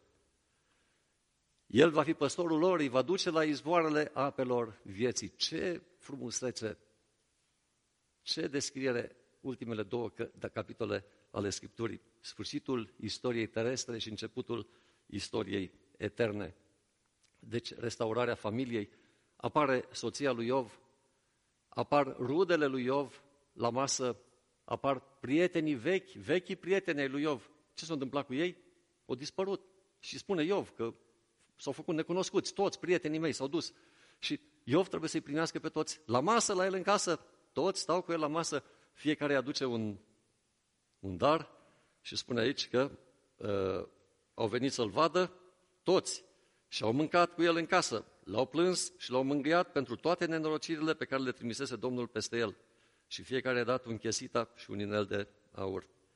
El va fi păstorul lor, îi va duce la izvoarele apelor vieții. Ce frumusețe, ce descriere ultimele două capitole ale Scripturii. Sfârșitul istoriei terestre și începutul istoriei eterne. Deci restaurarea familiei. Apare soția lui Iov, apar rudele lui Iov la masă, apar prietenii vechi, vechii prieteni ai lui Iov. Ce s-a întâmplat cu ei? Au dispărut. Și spune Iov că s-au făcut necunoscuți, toți prietenii mei s-au dus. Și Iov trebuie să-i primească pe toți la masă, la el în casă, toți stau cu el la masă, fiecare îi aduce un, un dar și spune aici că uh, au venit să-l vadă toți și au mâncat cu el în casă, l-au plâns și l-au mângâiat pentru toate nenorocirile pe care le trimisese Domnul peste el. Și fiecare a dat un chesita și un inel de aur.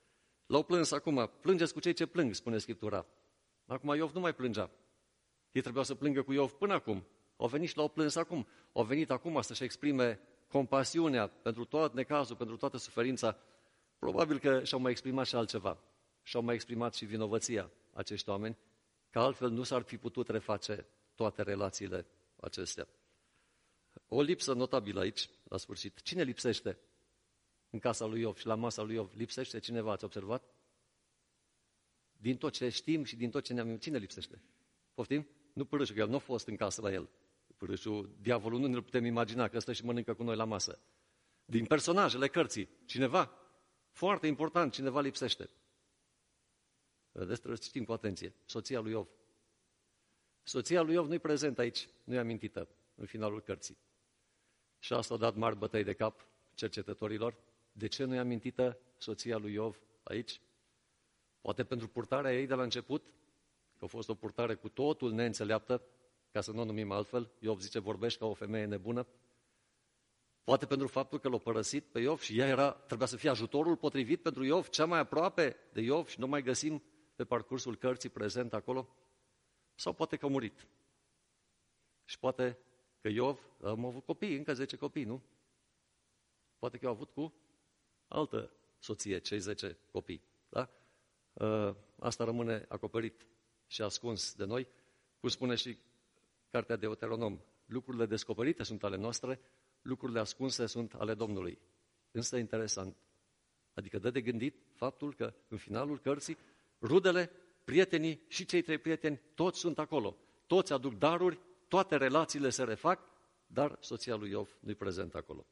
L-au plâns acum, plângeți cu cei ce plâng, spune Scriptura. Acum Iov nu mai plângea. Ei trebuiau să plângă cu Iov până acum. Au venit și l-au plâns acum. Au venit acum să-și exprime compasiunea pentru tot necazul, pentru toată suferința. Probabil că și-au mai exprimat și altceva. Și-au mai exprimat și vinovăția acești oameni, că altfel nu s-ar fi putut reface toate relațiile acestea. O lipsă notabilă aici, la sfârșit. Cine lipsește în casa lui Iov și la masa lui Iov? Lipsește cineva, ați observat? Din tot ce știm și din tot ce ne-am... Cine lipsește? Poftim? Nu pârâșul, că el nu a fost în casă la el. Pârâșul, diavolul nu ne-l putem imagina, că stă și mănâncă cu noi la masă. Din personajele cărții, cineva, foarte important, cineva lipsește. Vedeți, trebuie să știm cu atenție. Soția lui Iov. Soția lui Iov nu-i prezentă aici, nu-i amintită în finalul cărții. Și asta a dat mari bătăi de cap cercetătorilor. De ce nu-i amintită soția lui Iov aici? Poate pentru purtarea ei de la început, că a fost o purtare cu totul neînțeleaptă, ca să nu o numim altfel. Iov zice, vorbești ca o femeie nebună. Poate pentru faptul că l-a părăsit pe Iov și ea era, trebuia să fie ajutorul potrivit pentru Iov, cea mai aproape de Iov și nu mai găsim pe parcursul cărții prezent acolo. Sau poate că a murit. Și poate că Iov a avut copii, încă zece copii, nu? Poate că au avut cu altă soție, cei zece copii. Da? Asta rămâne acoperit și ascuns de noi. Cum spune și cartea Deuteronom, lucrurile descoperite sunt ale noastre, lucrurile ascunse sunt ale Domnului. Însă interesant. Adică dă de gândit faptul că în finalul cărții, rudele, prietenii și cei trei prieteni, toți sunt acolo. Toți aduc daruri, toate relațiile se refac, dar soția lui Iov nu-i prezent acolo.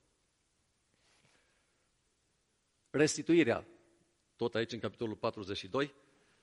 Restituirea, tot aici în capitolul patruzeci și doi,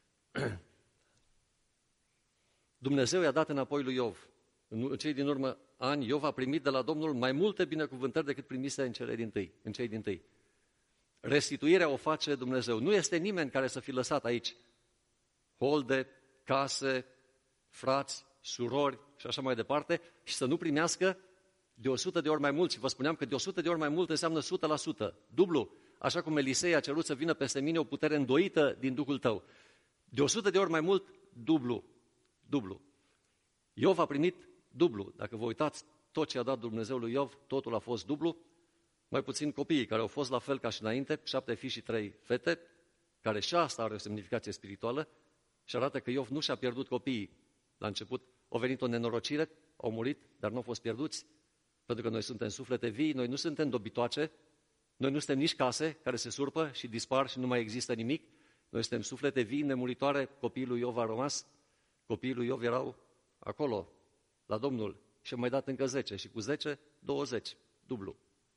Dumnezeu i-a dat înapoi lui Iov. În cei din urmă ani, Iov a primit de la Domnul mai multe binecuvântări decât primise în cele dintâi, în cei dintâi. Restituirea o face Dumnezeu. Nu este nimeni care să fi lăsat aici holde, case, frați, surori și așa mai departe și să nu primească de o sută de ori mai mult. Și vă spuneam că de o sută de ori mai mult înseamnă o sută la sută, dublu. Așa cum Elisei a cerut să vină peste mine o putere îndoită din Duhul tău. De o sută de ori mai mult, dublu. Dublu. Iov a primit dublu. Dacă vă uitați, tot ce a dat Dumnezeu lui Iov, totul a fost dublu. Mai puțin copiii, care au fost la fel ca și înainte, șapte fii și trei fete, care și asta are o semnificație spirituală și arată că Iov nu și-a pierdut copiii. La început a venit o nenorocire, au murit, dar nu au fost pierduți, pentru că noi suntem suflete vii, noi nu suntem dobitoace, noi nu suntem nici case care se surpă și dispar și nu mai există nimic, noi suntem suflete vii, nemuritoare, copiii lui Iov a rămas, copiii lui Iov erau acolo, la Domnul, și a mai dat încă zece și cu zece, douăzeci, dublu.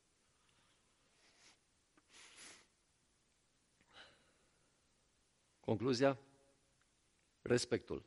Concluzia? Respectul.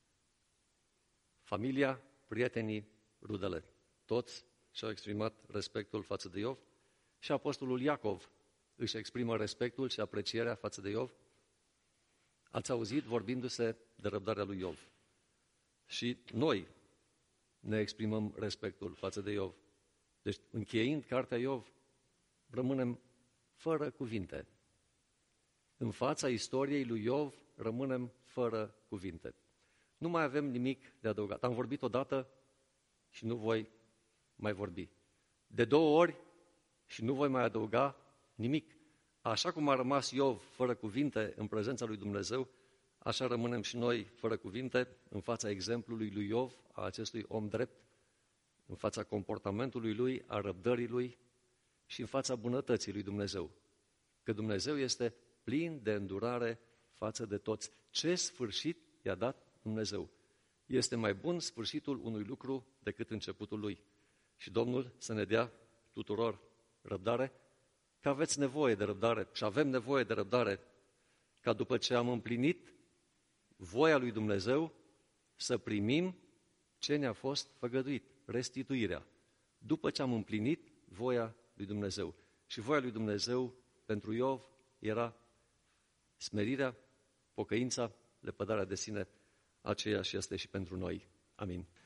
Familia, prietenii, rudele, toți și-au exprimat respectul față de Iov și apostolul Iacov își exprimă respectul și aprecierea față de Iov. Ați auzit vorbindu-se de răbdarea lui Iov. Și noi ne exprimăm respectul față de Iov. Deci, încheiind cartea Iov, rămânem fără cuvinte. În fața istoriei lui Iov rămânem fără cuvinte. Nu mai avem nimic de adăugat. Am vorbit odată și nu voi mai vorbi. De două ori și nu voi mai adăuga nimic. Așa cum a rămas Iov fără cuvinte în prezența lui Dumnezeu, așa rămânem și noi fără cuvinte în fața exemplului lui Iov, a acestui om drept, în fața comportamentului lui, a răbdării lui și în fața bunătății lui Dumnezeu. Că Dumnezeu este plin de îndurare față de toți. Ce sfârșit i-a dat Dumnezeu? Este mai bun sfârșitul unui lucru decât începutul lui. Și Domnul să ne dea tuturor răbdare, că aveți nevoie de răbdare și avem nevoie de răbdare, ca după ce am împlinit voia lui Dumnezeu, să primim ce ne-a fost făgăduit, restituirea. După ce am împlinit voia lui Dumnezeu. Și voia lui Dumnezeu pentru Iov era smerirea, pocăința, lepădarea de sine, aceeași este și pentru noi. Amin.